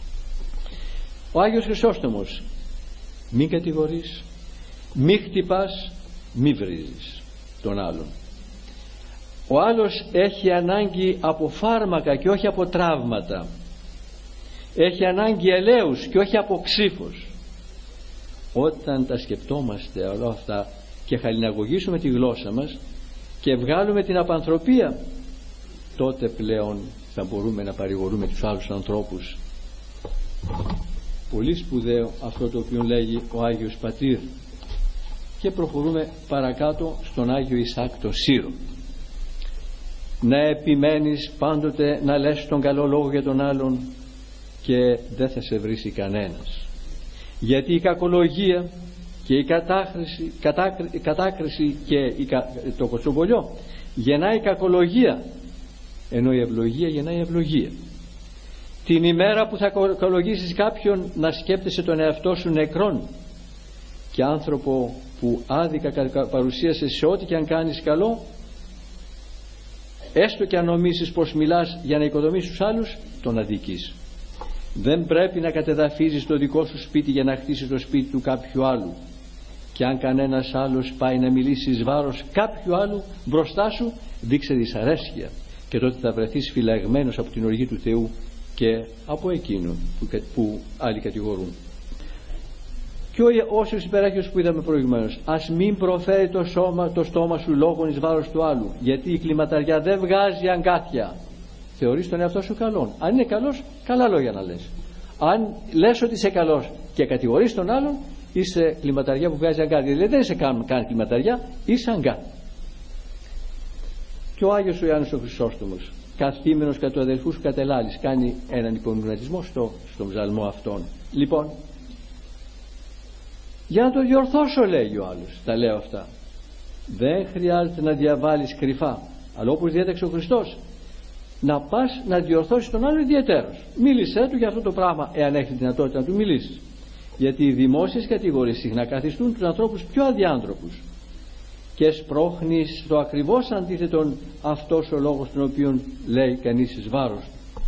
S2: Ο Άγιος Χρυσόστομος, μην κατηγορείς, μη χτυπάς, μη βρίζεις τον άλλον. Ο άλλος έχει ανάγκη από φάρμακα και όχι από τραύματα. Έχει ανάγκη ελαίους και όχι από ξύφος. Όταν τα σκεπτόμαστε όλα αυτά και χαλιναγωγήσουμε τη γλώσσα μας και βγάλουμε την απανθρωπία, τότε πλέον θα μπορούμε να παρηγορούμε τους άλλους ανθρώπους. Πολύ σπουδαίο αυτό το οποίο λέγει ο Άγιος Πατήρ. Και προχωρούμε παρακάτω στον Άγιο Ισάκ το Σύρο. Να επιμένεις πάντοτε να λες τον καλό λόγο για τον άλλον και δεν θα σε βρίσει κανένας, γιατί η κακολογία και η κατάκριση και το κοτσομπολιό γεννάει κακολογία, ενώ η ευλογία γεννάει ευλογία. Την ημέρα που θα κακολογήσεις κάποιον, να σκέπτεσαι τον εαυτό σου νεκρόν, και άνθρωπο που άδικα παρουσίασε σε ό,τι και αν κάνεις καλό, έστω και αν νομίζεις πως μιλάς για να οικοδομήσεις τους άλλους, τον αδικείς. Δεν πρέπει να κατεδαφίζεις το δικό σου σπίτι για να χτίσεις το σπίτι του κάποιου άλλου. Και αν κανένας άλλος πάει να μιλήσει εις βάρος κάποιου άλλου μπροστά σου, δείξε δυσαρέσκεια, και τότε θα βρεθείς φυλαγμένος από την οργή του Θεού και από εκείνον που άλλοι κατηγορούν. Και ο Όσιος Υπεράγιος που είδαμε προηγουμένως, ας μην προφέρει το στόμα σου λόγων εις βάρος του άλλου, γιατί η κλιματαριά δεν βγάζει αγκάθια. Θεωρείς τον εαυτό σου καλόν. Αν είναι καλός, καλά λόγια να λες. Αν λες ότι είσαι καλός και κατηγορείς τον άλλον, είσαι κλιματαριά που βγάζει αγκάθια. Δηλαδή δεν είσαι καν κλιματαριά, είσαι αγκάθια. Και ο Άγιος ο Ιωάννης ο Χρυσόστομος, καθήμενος κατά του αδελφού σου κατελάλης, κάνει έναν υπομνηματισμό στο ψαλμό αυτόν. Λοιπόν, για να το διορθώσω, λέγει ο άλλος, τα λέω αυτά. Δεν χρειάζεται να διαβάλεις κρυφά, αλλά όπως διέταξε ο Χριστός, να πας να διορθώσεις τον άλλο ιδιαιτέρως. Μίλησέ του για αυτό το πράγμα, εάν έχει δυνατότητα να του μιλήσεις. Γιατί οι δημόσιες κατηγορίες συχνά καθιστούν τους ανθρώπους πιο αδιάντροπους και σπρώχνει στο ακριβώς αντίθετον αυτός ο λόγος τον οποίο λέει κανείς εις βάρος.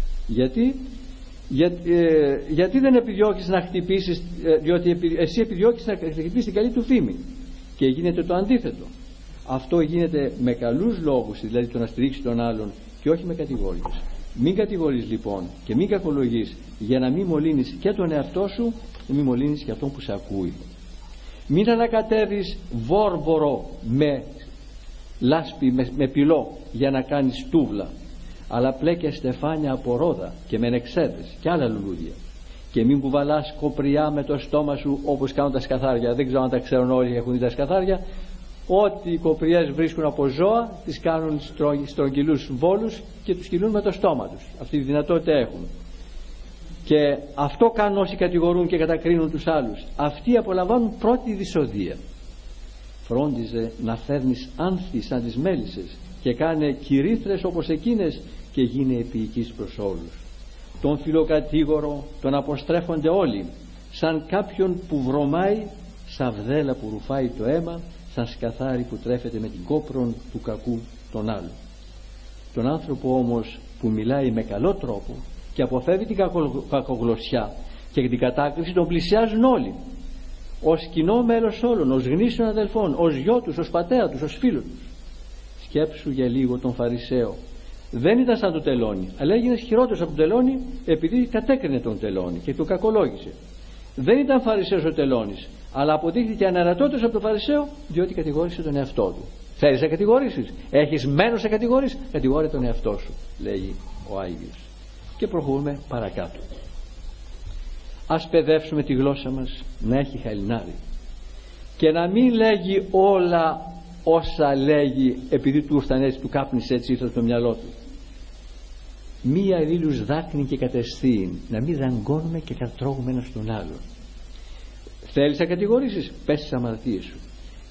S2: Γιατί δεν επιδιώκεις να χτυπήσεις, διότι εσύ επιδιώκεις να χτυπήσεις την καλή του φήμη και γίνεται το αντίθετο. Αυτό γίνεται με καλούς λόγους, δηλαδή το να στηρίξει τον άλλον και όχι με κατηγορίες. Μην κατηγορείς λοιπόν και μην κακολογείς, για να μην μολύνεις και τον εαυτό σου, να μην μολύνεις και αυτόν που σε ακούει. Μην ανακατεύεις βόρμπορο με λάσπη, με πυλό για να κάνεις τούβλα, αλλά πλέκε στεφάνια από ρόδα και με νεξέδες και άλλα λουλούδια. Και μην κουβαλάς κοπριά με το στόμα σου όπως κάνουν τα σκαθάρια. Δεν ξέρω αν τα ξέρουν όλοι, έχουν δει τα σκαθάρια. Ό,τι οι κοπριές βρίσκουν από ζώα τις κάνουν στρογγυλούς βόλους και τους κυλούν με το στόμα τους. Αυτή τη δυνατότητα έχουν. Και αυτό κάνουν όσοι κατηγορούν και κατακρίνουν τους άλλους. Αυτοί απολαμβάνουν πρώτη δυσοδεία. Φρόντιζε να φέρνεις άνθη σαν τις μέλισσες και κάνε κυρίθρες όπως εκείνες και γίνε επίοικης προς όλους. Τον φιλοκατήγορο τον αποστρέφονται όλοι, σαν κάποιον που βρωμάει, σαν βδέλα που ρουφάει το αίμα, σαν σκαθάρι που τρέφεται με την κόπρον του κακού τον άλλον. Τον άνθρωπο όμως που μιλάει με καλό τρόπο και αποφεύγει την κακογλωσσιά και την κατάκριση, τον πλησιάζουν όλοι, ως κοινό μέλος όλων, ως γνήσιων αδελφών, ως γιο τους, ως πατέρα τους, ως φίλο τους. Σκέψου για λίγο τον Φαρισαίο. Δεν ήταν σαν το τελώνι, αλλά έγινε χειρότερος από τον τελώνι επειδή κατέκρινε τον τελώνι και το κακολόγησε. Δεν ήταν Φαρισαίος ο τελώνης, αλλά αποδείχθηκε αναρατότερος από τον Φαρισαίο, διότι κατηγόρησε τον εαυτό του. Θέλεις να κατηγορήσεις? Έχεις μένος να κατηγορήσεις? Κατηγόρε τον εαυτό σου, λέει ο Άγιος. Και προχωρούμε παρακάτω. Ας παιδεύσουμε τη γλώσσα μας να έχει χαλινάρι και να μην λέγει όλα όσα λέγει επειδή του ήρθαν έτσι, του κάπνισε έτσι, ήρθε στο μυαλό του. Μία ειδήλους δάκνη και κατεσθήν, να μην δαγκώνουμε και κατατρώγουμε ένας τον άλλον. Θέλεις να κατηγορήσεις? Πες τις αμαρτίες σου.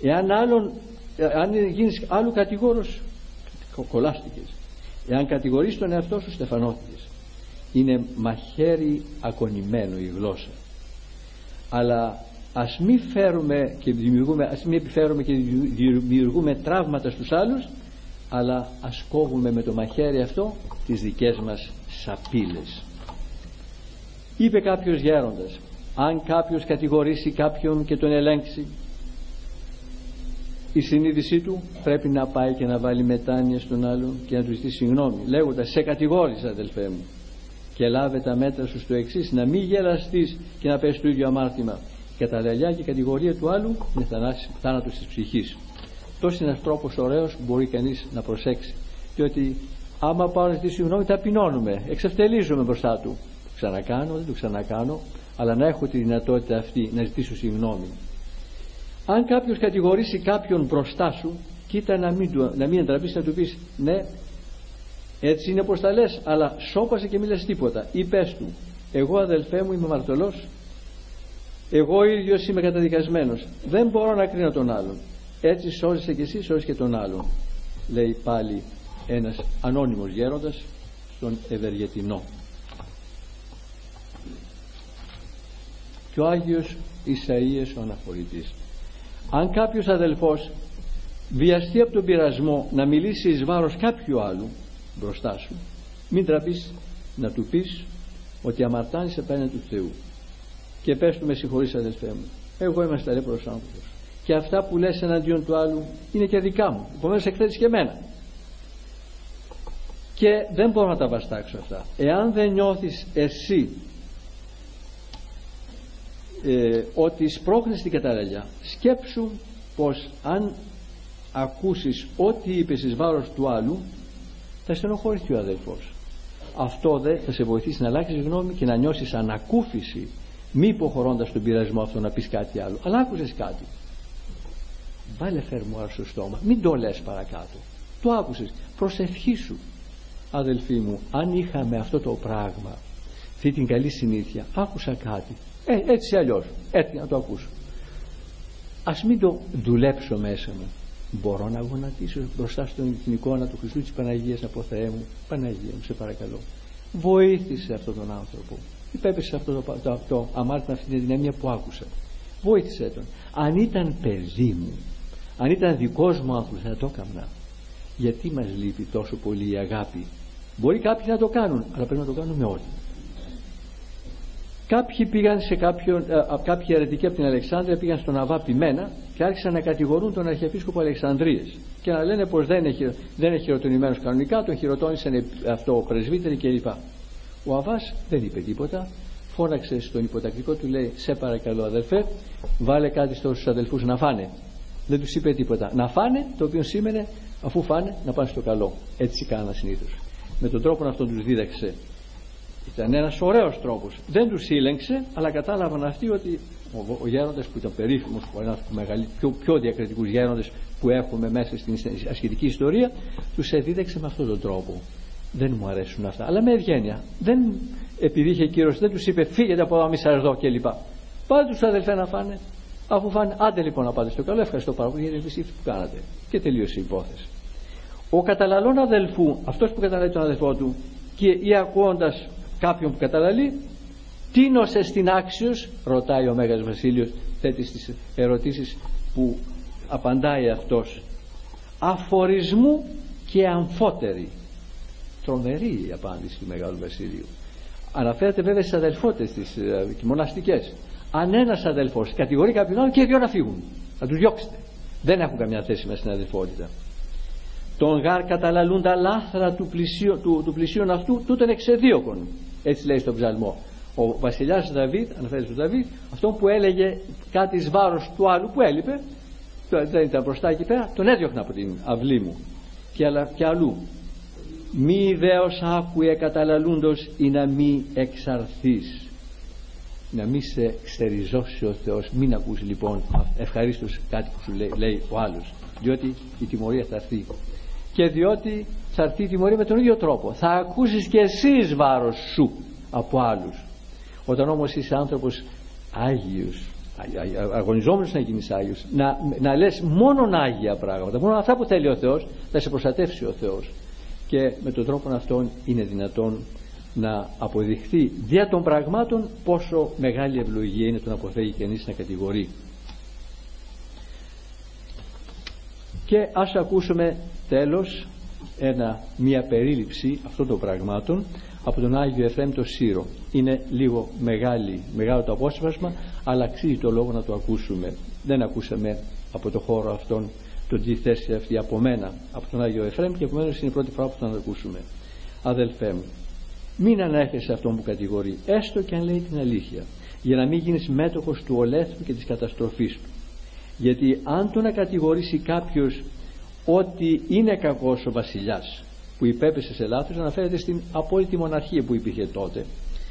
S2: Αν γίνεις άλλου κατηγόρος, κολλάστηκες. Εάν κατηγορείς τον εαυτό σου, στεφανώθηκες. Είναι μαχαίρι ακονημένο η γλώσσα. Αλλά ας μην επιφέρουμε και δημιουργούμε τραύματα στους άλλους, αλλά ας κόβουμε με το μαχαίρι αυτό τις δικές μας σαπίλες. Είπε κάποιος γέροντας, αν κάποιος κατηγορήσει κάποιον και τον ελέγξει, η συνείδησή του πρέπει να πάει και να βάλει μετάνοια στον άλλον και να του ζητήσει συγγνώμη, λέγοντας: σε κατηγόρησα, αδελφέ μου, και λάβε τα μέτρα σου στο εξής, να μην γελαστείς και να πες το ίδιο αμάρτημα. Η καταλαλιά και η κατηγορία του άλλου είναι θάνατος της ψυχής. Αυτός είναι ένας τρόπος ωραίος που μπορεί κανείς να προσέξει, διότι άμα πάω να ζητήσω συγγνώμη, ταπεινώνουμε, εξευτελίζουμε μπροστά του. Το ξανακάνω, δεν το ξανακάνω, αλλά να έχω τη δυνατότητα αυτή να ζητήσω συγγνώμη. Αν κάποιος κατηγορήσει κάποιον μπροστά σου, κοίτα να μην εντραπείς, να του πεις: ναι, έτσι είναι πως τα λες, αλλά σώπασε και μη λες τίποτα. Ή πες του: εγώ, αδελφέ μου, είμαι αμαρτωλός, εγώ ίδιος είμαι καταδικασμένος, δεν μπορώ να κρίνω τον άλλον. Έτσι σώζεσαι και εσύ, σώζεις και τον άλλον. Λέει πάλι ένας ανώνυμος γέροντας στον Ευεργετινό. Και ο Άγιος Ισαΐας ο Αναφορητής: αν κάποιος αδελφός βιαστεί από τον πειρασμό να μιλήσει εις βάρος κάποιου άλλου μπροστά σου, μην τραπείς να του πεις ότι αμαρτάνεις απέναντι του Θεού και πες του: με συγχωρείς, αδελφέ μου, εγώ είμαι ταλέπορος άνθρωπος και αυτά που λες εναντίον του άλλου είναι και δικά μου, επομένως εκθέτεις και εμένα και δεν μπορώ να τα βαστάξω αυτά. Εάν δεν νιώθεις εσύ ότι σπρώχνεις την καταλαγιά, σκέψου πως αν ακούσεις ό,τι είπες εις βάρος του άλλου, θα στενοχωρηθεί ο αδελφός. Αυτό δε θα σε βοηθήσει να αλλάξεις γνώμη και να νιώσεις ανακούφιση, μη υποχωρώντας τον πειρασμό αυτό να πεις κάτι άλλο. Αλλά άκουσες κάτι, βάλε φερμουάρ στο στόμα, μην το λες παρακάτω. Το άκουσες, προσευχήσου: αδελφοί μου, αν είχαμε αυτό το πράγμα, αυτή την καλή συνήθεια, άκουσα κάτι, έτσι αλλιώς, έτσι να το ακούσω, ας μην το δουλέψω μέσα μου. Μπορώ να γονατίσω μπροστά στην εικόνα του Χριστού της Παναγίας, να πω: Θεέ μου, Παναγία μου, σε παρακαλώ, βοήθησε αυτόν τον άνθρωπο, υπέπεσε αυτό το αμάρτημα, αυτή την δυναμία που άκουσα, βοήθησε τον. Αν ήταν παιδί μου, αν ήταν δικός μου άνθρωπος, θα το έκανα. Γιατί μας λείπει τόσο πολύ η αγάπη? Μπορεί κάποιοι να το κάνουν, αλλά πρέπει να το κάνουμε όλοι. Κάποιοι πήγαν σε κάποιοι αιρετικοί από την Αλεξάνδρεια, πήγαν στον Αβά Πιμένα και άρχισαν να κατηγορούν τον Αρχιεπίσκοπο Αλεξανδρίας και να λένε πως δεν είναι χειροτονημένος κανονικά, τον χειροτώνησαν αυτό πρεσβύτεροι κλπ. Ο Αβάς δεν είπε τίποτα, φώναξε στον υποτακτικό του, λέει: σε παρακαλώ, αδελφέ, βάλε κάτι στους αδελφούς να φάνε. Δεν τους είπε τίποτα. Να φάνε, το οποίο σήμαινε αφού φάνε να πάνε στο καλό. Έτσι κάνανε συνήθως. Με τον τρόπο αυτό τους δίδαξε. Ήταν ένας ωραίος τρόπος. Δεν τους σύλλεγξε, αλλά κατάλαβαν αυτοί ότι ο γέροντας που ήταν περίφημος, που ένας πιο διακριτικούς γέροντες που έχουμε μέσα στην ασχετική ιστορία, τους δίδαξε με αυτόν τον τρόπο. Δεν μου αρέσουν αυτά, αλλά με ευγένεια. Δεν, επειδή είχε κύρος, δεν τους είπε: φύγετε από εδώ, μη σας δω κλπ. Πάτε τους, αδελφέ, να φάνε. Αφού φάνε, άντε λοιπόν να πάτε στο καλό, ευχαριστώ πάρα πολύ για την εσείς που κάνατε. Και τελείωσε η υπόθεση. Ο καταλαλών αδελφού, αυτός που καταλαλεί τον αδελφό του, ή ακούοντας κάποιον που καταλαλεί, τίνωσε στην άξιος, ρωτάει ο Μέγας Βασίλειος, θέτει στις ερωτήσεις που απαντάει αυτός, αφορισμού και αμφότερη. Τρομερή η απάντηση του Μεγάλου Βασιλείου. Αναφέρεται βέβαια στις αδελφότητες τις μοναστικές. Αν ένας αδελφός κατηγορεί κάποιον άλλο, και δύο να φύγουν, να τους διώξετε, δεν έχουν καμιά θέση μέσα στην αδελφότητα. Τον γάρ καταλαλούν τα λάθρα του πλησίον αυτού, τούτον εξεδίωκον. Έτσι λέει στον ψαλμό. Ο βασιλιάς Δαβίδ, αναφέρεται στον Δαβίδ, αυτόν που έλεγε κάτι εις βάρος του άλλου που έλειπε, δεν ήταν μπροστά εκεί πέρα, τον έδιωχνα από την αυλή μου και αλλού. Μη ιδέως άκουε καταλαλούντος ή να μη εξαρθείς, να μη σε ξεριζώσει ο Θεός. Μην ακούς λοιπόν ευχαρίστως κάτι που σου λέει ο άλλος, διότι η τιμωρία θα έρθει. Και διότι θα έρθει η τιμωρία με τον ίδιο τρόπο, θα ακούσεις και εσύ βάρος σου από άλλους. Όταν όμως είσαι άνθρωπος Άγιος, αγωνιζόμενος να γίνεις Άγιος, να λες μόνον Άγια πράγματα, μόνο αυτά που θέλει ο Θεός, θα σε προστατεύσει ο Θεός. Και με τον τρόπο αυτόν είναι δυνατόν να αποδειχθεί δια των πραγμάτων πόσο μεγάλη ευλογία είναι το να αποφεύγει κανείς να κατηγορεί. Και ας ακούσουμε τέλος μια περίληψη αυτών των πραγμάτων από τον Άγιο Εφραίμ το Σύρο. Είναι λίγο μεγάλο το απόσπασμα, αλλά αξίζει το λόγο να το ακούσουμε. Δεν ακούσαμε από το χώρο αυτόν τη θέση αυτή από μένα, από τον Άγιο Εφραίμ, και επομένως είναι η πρώτη φορά που θα ακούσουμε. Αδελφέ μου, μην ανέχεσαι αυτόν που κατηγορεί, έστω και αν λέει την αλήθεια, για να μην γίνεις μέτοχος του ολέθρου και της καταστροφής του. Γιατί αν το να κατηγορήσει κάποιος ότι είναι κακός ο βασιλιάς που υπέπεσε σε λάθος, αναφέρεται στην απόλυτη μοναρχία που υπήρχε τότε,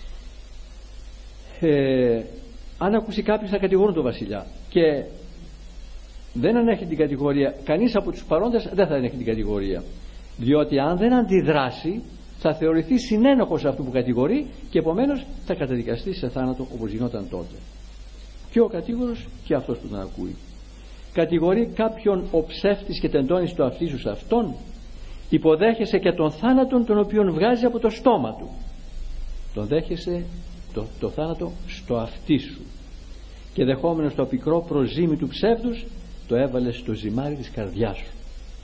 S2: αν ακούσει κάποιος να κατηγορούν τον βασιλιά και δεν ανέχει την κατηγορία, κανείς από τους παρόντες δεν θα ανέχει την κατηγορία, διότι αν δεν αντιδράσει θα θεωρηθεί συνένοχος αυτού που κατηγορεί και επομένως θα καταδικαστεί σε θάνατο, όπως γινόταν τότε. Και ο κατήγορος και αυτός που τον ακούει. Κατηγορεί κάποιον ο ψεύτης και τεντώνει το αυτί σου σε αυτόν, υποδέχεσαι και τον θάνατον τον οποίον βγάζει από το στόμα του. Τον δέχεσαι το θάνατο στο αυτί σου, και δεχόμενος το πικρό προζύμι του ψεύδους το έβαλες στο ζυμάρι της καρδιάς σου.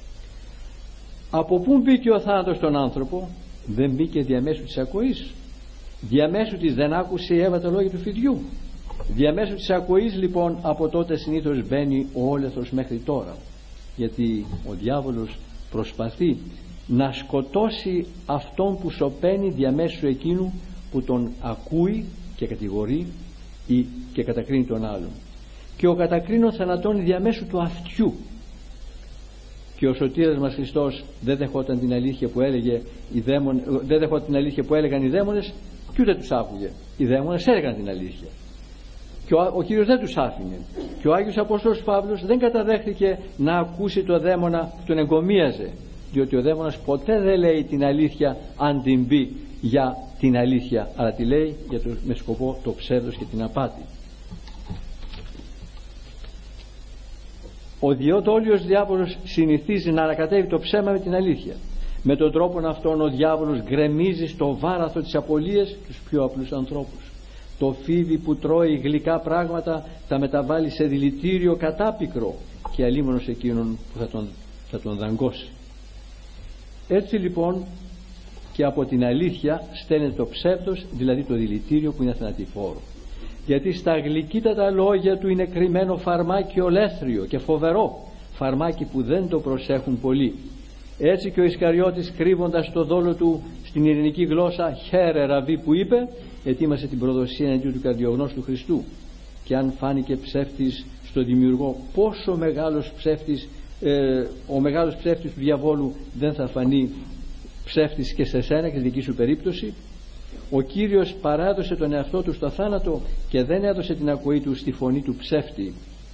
S2: Από πού μπήκε ο θάνατος στον άνθρωπο? Δεν μπήκε διαμέσου της ακοής? Διαμέσου της δεν άκουσε η Εύα τα λόγια του φιδιού? Διαμέσου της ακοής λοιπόν από τότε συνήθως μπαίνει ο όλεθρος μέχρι τώρα, γιατί ο διάβολος προσπαθεί να σκοτώσει αυτόν που σωπαίνει διαμέσου εκείνου που τον ακούει και κατηγορεί ή και κατακρίνει τον άλλον. Και ο κατακρίνων θανατώνει διαμέσου του αυτιού. Και ο σωτήρας μας Χριστός δεν δεχόταν την αλήθεια που έλεγαν οι δαίμονες, και ούτε τους άκουγε. Οι δαίμονες έλεγαν την αλήθεια και ο Κύριος δεν τους άφηνε. Και ο Άγιος Απόστολος Παύλος δεν καταδέχθηκε να ακούσει το δαίμονα που τον εγκομίαζε, διότι ο δαίμονας ποτέ δεν λέει την αλήθεια αν την πει για την αλήθεια, αλλά τη λέει με σκοπό το ψεύδος και την απάτη. Ο διότολιος διάβολος συνηθίζει να ανακατεύει το ψέμα με την αλήθεια. Με τον τρόπο αυτόν ο διάβολος γκρεμίζει στο βάραθο της απολίας τους πιο απλούς ανθρώπους. Το φίδι που τρώει γλυκά πράγματα θα μεταβάλει σε δηλητήριο κατάπικρο και αλίμονος εκείνον που θα τον δαγκώσει. Έτσι λοιπόν και από την αλήθεια στέλνεται το ψεύδος, δηλαδή το δηλητήριο που είναι θανατηφόρο. Γιατί στα γλυκύτατα λόγια του είναι κρυμμένο φαρμάκι ολέθριο και φοβερό, φαρμάκι που δεν το προσέχουν πολλοί. Έτσι και ο Ισκαριώτης, κρύβοντας το δόλο του στην ειρηνική γλώσσα χαίρε ραβί που είπε, ετοίμασε την προδοσία εναντίον του καρδιογνώστου Χριστού. Και αν φάνηκε ψεύτης στο δημιουργό, πόσο μεγάλος ψεύτης, ο μεγάλος ψεύτης του διαβόλου δεν θα φανεί ψεύτης και σε σένα και στη δική σου περίπτωση. Ο Κύριος παράδοσε τον εαυτό του στο θάνατο και δεν έδωσε την ακοή του στη φωνή του ψεύτη,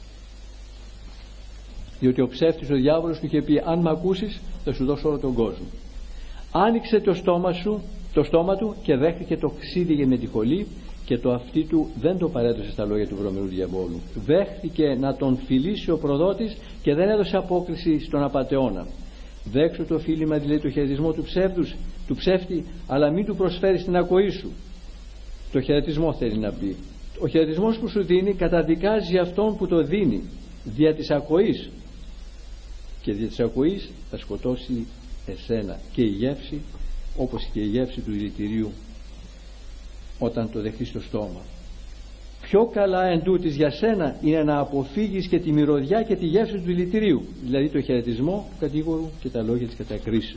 S2: διότι ο ψεύτης, ο διάβολος, του είχε πει αν μ' ακούσεις θα σου δώσω όλο τον κόσμο. Άνοιξε το στόμα του και δέχτηκε το ξύδι με τη χολή, και το αυτί του δεν το παρέδωσε στα λόγια του βρωμερού διαβόλου. Δέχτηκε να τον φιλήσει ο προδότης και δεν έδωσε απόκριση στον απατεώνα. Δέξου το φίλημα, δηλαδή το χαιρετισμό του ψεύτη, αλλά μην του προσφέρεις την ακοή σου. Το χαιρετισμό θέλει να πει. Ο χαιρετισμός που σου δίνει καταδικάζει αυτόν που το δίνει δια της ακοής, και δια της ακοής θα σκοτώσει εσένα και η γεύση, όπως και η γεύση του δηλητηρίου όταν το δεχτείς στο στόμα. Πιο καλά εντούτοις για σένα είναι να αποφύγεις και τη μυρωδιά και τη γεύση του δηλητηρίου, δηλαδή το χαιρετισμό του κατήγορου και τα λόγια της κατακρίσεως.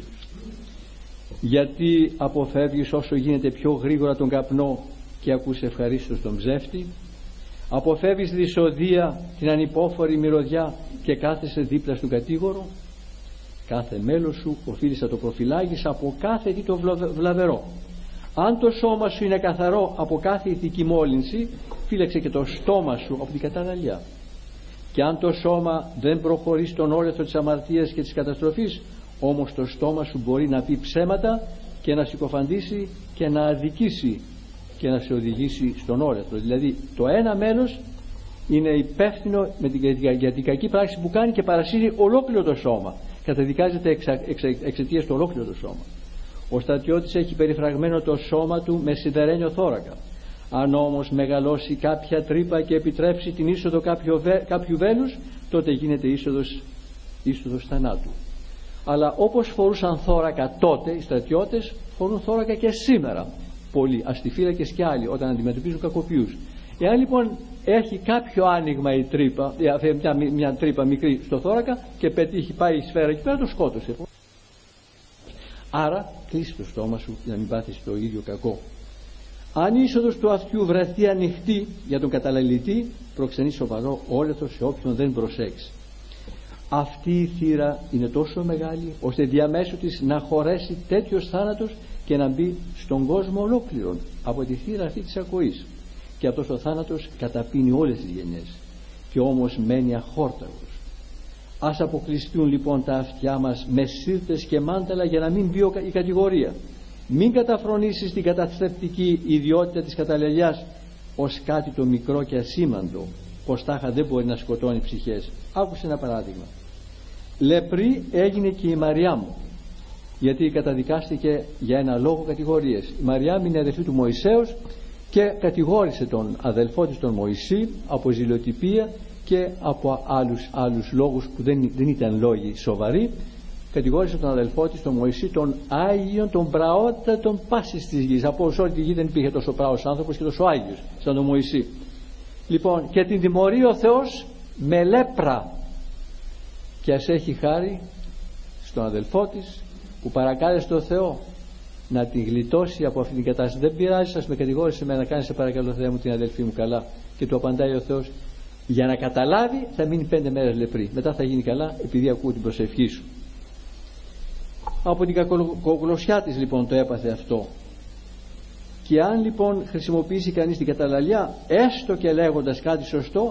S2: Γιατί αποφεύγεις όσο γίνεται πιο γρήγορα τον καπνό και ακούς ευχαρίστως τον ψεύτη? Αποφεύγεις δυσοδεία, την ανυπόφορη μυρωδιά και κάθεσαι δίπλα στον κατήγορο? Κάθε μέλος σου οφείλεις να το προφυλάγεις από κάθε τι το βλαβερό. Αν το σώμα σου είναι καθαρό από κάθε ηθική μόλυνση, φύλαξε και το στόμα σου από την καταναλιά. Και αν το σώμα δεν προχωρεί στον όλεθρο της αμαρτίας και της καταστροφής, όμως το στόμα σου μπορεί να πει ψέματα και να συκοφαντήσει και να αδικήσει και να σε οδηγήσει στον όλεθρο. Δηλαδή το ένα μέλος είναι υπεύθυνο για την κακή πράξη που κάνει και παρασύρει ολόκληρο το σώμα. Καταδικάζεται εξαιτίας του ολόκληρο το σώμα. Ο στρατιώτης έχει περιφραγμένο το σώμα του με σιδερένιο θώρακα. Αν όμως μεγαλώσει κάποια τρύπα και επιτρέψει την είσοδο κάποιου βέλους, τότε γίνεται είσοδος θανάτου. Αλλά όπως φορούσαν θώρακα τότε οι στρατιώτες, φορούν θώρακα και σήμερα πολλοί αστιφύλακες και άλλοι όταν αντιμετωπίζουν κακοποιούς. Εάν λοιπόν έχει κάποιο άνοιγμα η τρύπα, μια τρύπα μικρή στο θώρακα και πετύχει, πάει η σφαίρα εκεί πέρα, το σκότωσε. Άρα κλείσει το στόμα σου να μην πάθεις το ίδιο κακό. Αν η είσοδος του αυτιού βρεθεί ανοιχτή για τον καταλαλητή, προξενεί σοβαρό όλεθο σε όποιον δεν προσέξει. Αυτή η θύρα είναι τόσο μεγάλη ώστε διαμέσου της να χωρέσει τέτοιος θάνατος και να μπει στον κόσμο ολόκληρον από τη θύρα αυτή της ακοής. Και αυτός ο θάνατος καταπίνει όλες τις γενιές και όμως μένει αχόρταγος. Ας αποκλειστούν λοιπόν τα αυτιά μας με σύρτες και μάνταλα για να μην μπει η κατηγορία. Μην καταφρονήσεις την καταθρεπτική ιδιότητα της καταλελιάς ως κάτι το μικρό και ασήμαντο, πως τάχα δεν μπορεί να σκοτώνει ψυχές. Άκουσε ένα παράδειγμα. Λεπρή έγινε και η Μαριάμ, γιατί καταδικάστηκε για ένα λόγο κατηγορίες. Η Μαριάμ είναι αδελφή του Μωυσέως και κατηγόρησε τον αδελφό της τον Μωυσή από ζηλοτυπία και από άλλους λόγους που δεν ήταν λόγοι σοβαροί. Κατηγόρησε τον αδελφό της τον Μωυσή, τον Άγιον, τον πραότατον πάσης της γης. Από όλη τη γη δεν υπήρχε τόσο πράος άνθρωπος και τόσο Άγιος σαν τον Μωυσή. Λοιπόν, και την τιμωρεί ο Θεός με λέπρα. Και ας έχει χάρη στον αδελφό της που παρακάλεσε τον Θεό να τη γλιτώσει από αυτή την κατάσταση. Δεν πειράζει, σας με κατηγόρησε με να κάνει, σε παρακαλώ Θεέ μου, την αδελφή μου καλά. Και του απαντάει ο Θεός, για να καταλάβει θα μείνει 5 μέρες λεπρή, μετά θα γίνει καλά επειδή ακούω την προσευχή σου. Από την κακογλωσσιά της λοιπόν το έπαθε αυτό. Και αν λοιπόν χρησιμοποιήσει κανείς την καταλαλιά, έστω και λέγοντας κάτι σωστό,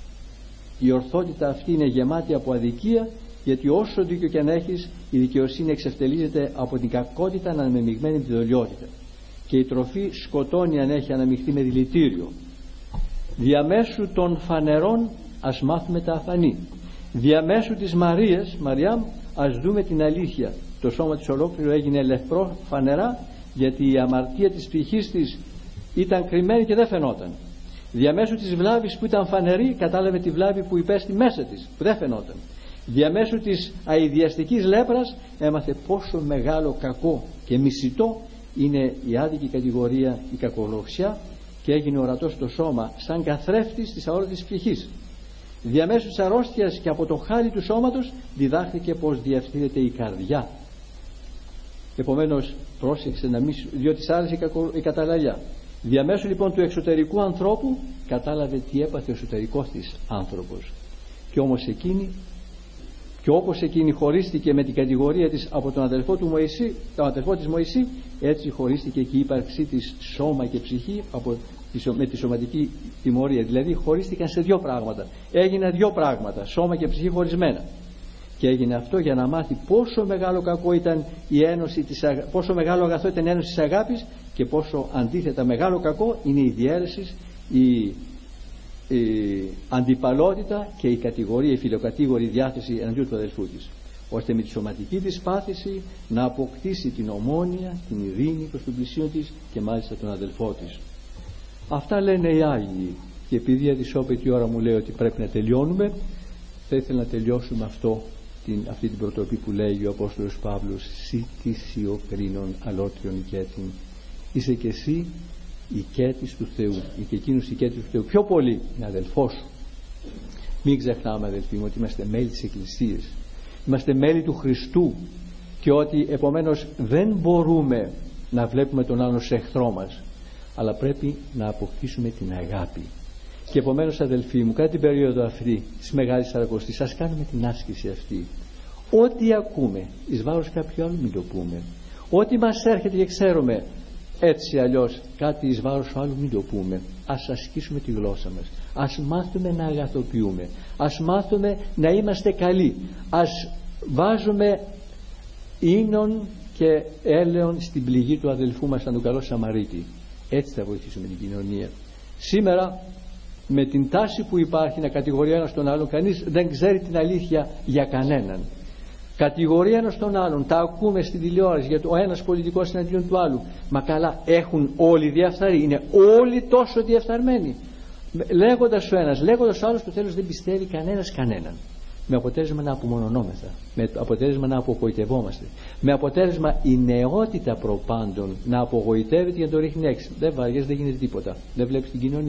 S2: η ορθότητα αυτή είναι γεμάτη από αδικία, γιατί όσο δίκιο και αν έχεις, η δικαιοσύνη εξευτελίζεται από την κακότητα αναμειγμένη με τη δολιότητα, και η τροφή σκοτώνει αν έχει αναμειχθεί με δηλητήριο. Διαμέσου των φανερών ας μάθουμε τα αφανή. Διαμέσου της Μαριάμ ας δούμε την αλήθεια. Το σώμα της ολόκληρο έγινε λεπρό φανερά, γιατί η αμαρτία της ψυχής της ήταν κρυμμένη και δεν φαινόταν. Διαμέσου της βλάβης που ήταν φανερή, κατάλαβε τη βλάβη που υπέστη μέσα της, που δεν φαινόταν. Διαμέσου της αηδιαστικής λέπρας έμαθε πόσο μεγάλο κακό και μισητό είναι η άδικη κατηγορία, η κακογλωσσιά, και έγινε ορατό στο σώμα σαν καθρέφτης της αόρατης ψυχής. Διαμέσου της αρρώστιας και από το χάλι του σώματος διδάχθηκε πως διευθύνεται η καρδιά. Επομένως πρόσεξε να μην, διότι σ' άρεσε η καταλαλιά. Διαμέσου λοιπόν του εξωτερικού ανθρώπου κατάλαβε τι έπαθε ο εσωτερικός της άνθρωπος. Και όμως εκείνη, και όπως εκείνη χωρίστηκε με την κατηγορία της από τον αδελφό του Μωυσή, τον αδελφό της Μωυσή, έτσι χωρίστηκε και η ύπαρξή της σώμα και ψυχή με τη σωματική τιμωρία. Δηλαδή χωρίστηκαν σε 2 πράγματα. Έγιναν 2 πράγματα, σώμα και ψυχή χωρισμένα. Και έγινε αυτό για να μάθει πόσο μεγάλο κακό ήταν η ένωση πόσο μεγάλο αγαθό ήταν η ένωση της αγάπης, και πόσο αντίθετα μεγάλο κακό είναι η διαίρεση, η αντιπαλότητα και η κατηγορία, η φιλοκατήγορη διάθεση εναντίον του αδελφού της, ώστε με τη σωματική της πάθηση να αποκτήσει την ομόνοια, την ειρήνη προς τον πλησίον της και μάλιστα τον αδελφό της. Αυτά λένε οι Άγιοι, και επειδή αδυσόπιτη ώρα μου λέει ότι πρέπει να τελειώνουμε, θα ήθελα να τελειώσουμε αυτή την προτροπή που λέει ο Απόστολος Παύλος, «Σύ τι ο κρίνων αλότριον οικέτην». Είσαι και εσύ οικέτης του Θεού, και εκείνος οικέτης του Θεού πιο πολύ είναι αδελφός σου. Μην ξεχνάμε, αδελφοί μου, ότι είμαστε μέλη της Εκκλησίας, είμαστε μέλη του Χριστού, και ότι επομένως δεν μπορούμε να βλέπουμε τον άλλον σε εχθρό μας, αλλά πρέπει να αποκτήσουμε την αγάπη. Και επομένως, αδελφοί μου, κατά την περίοδο αυτή της Μεγάλης Σαρακοστής, ας κάνουμε την άσκηση αυτή. Ό,τι ακούμε εις βάρος κάποιου άλλου μην το πούμε. Ό,τι μας έρχεται και ξέρουμε έτσι αλλιώς κάτι εις βάρος άλλου μην το πούμε. Ας ασκήσουμε τη γλώσσα μας, ας μάθουμε να αγαθοποιούμε, ας μάθουμε να είμαστε καλοί, ας βάζουμε ίνων και έλεον στην πληγή του αδελφού μας σαν τον καλό Σαμαρίτη. Έτσι θα βοηθήσουμε την κοινωνία. Σήμερα με την τάση που υπάρχει να κατηγορεί ένας τον άλλον, κανείς δεν ξέρει την αλήθεια για κανέναν. Κατηγορεί ένας τον άλλον, τα ακούμε στην τηλεόραση για το ένας πολιτικός εναντίον του άλλου. Μα καλά, έχουν όλοι διαφθαρεί, είναι όλοι τόσο διαφθαρμένοι. Λέγοντας ο ένας, λέγοντας ο άλλος, το τέλος δεν πιστεύει κανένας κανέναν. Με αποτέλεσμα να απομονωνόμεθα, με αποτέλεσμα να απογοητευόμαστε, με αποτέλεσμα η νεότητα προπάντων να απογοητεύεται και να το ρίχνει έξω. Δεν βαριές, δεν γίνεται τίποτα, δεν βλέπεις την κοινωνία.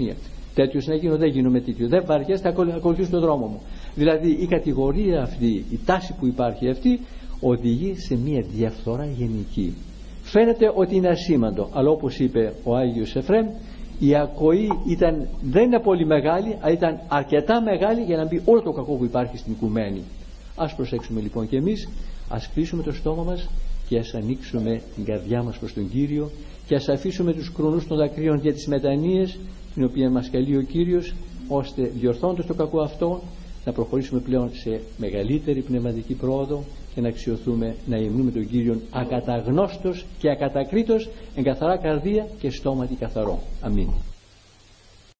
S2: τέτοιος να γίνω, δεν γίνομαι τέτοιο, δεν βαριέσαι, θα ακολουθήσω τον δρόμο μου. Δηλαδή η κατηγορία αυτή, η τάση που υπάρχει αυτή, οδηγεί σε μια διαφθορά γενική. Φαίνεται ότι είναι ασήμαντο, αλλά όπως είπε ο Άγιος Εφραίμ, η ακοή δεν είναι πολύ μεγάλη, αλλά ήταν αρκετά μεγάλη για να μπει όλο το κακό που υπάρχει στην οικουμένη. Ας προσέξουμε λοιπόν και εμείς, ας κλείσουμε το στόμα μας και ας ανοίξουμε την καρδιά μας προς τον Κύριο και ας αφήσουμε τους κρονούς των δακρύων για τις μετανοίες, την οποία μας καλεί ο Κύριος, ώστε διορθώντας το κακό αυτό να προχωρήσουμε πλέον σε μεγαλύτερη πνευματική πρόοδο και να αξιωθούμε να υμνούμε τον Κύριον ακαταγνώστος και ακατακρίτος, εν καθαρά καρδία και στόματι καθαρό. Αμήν.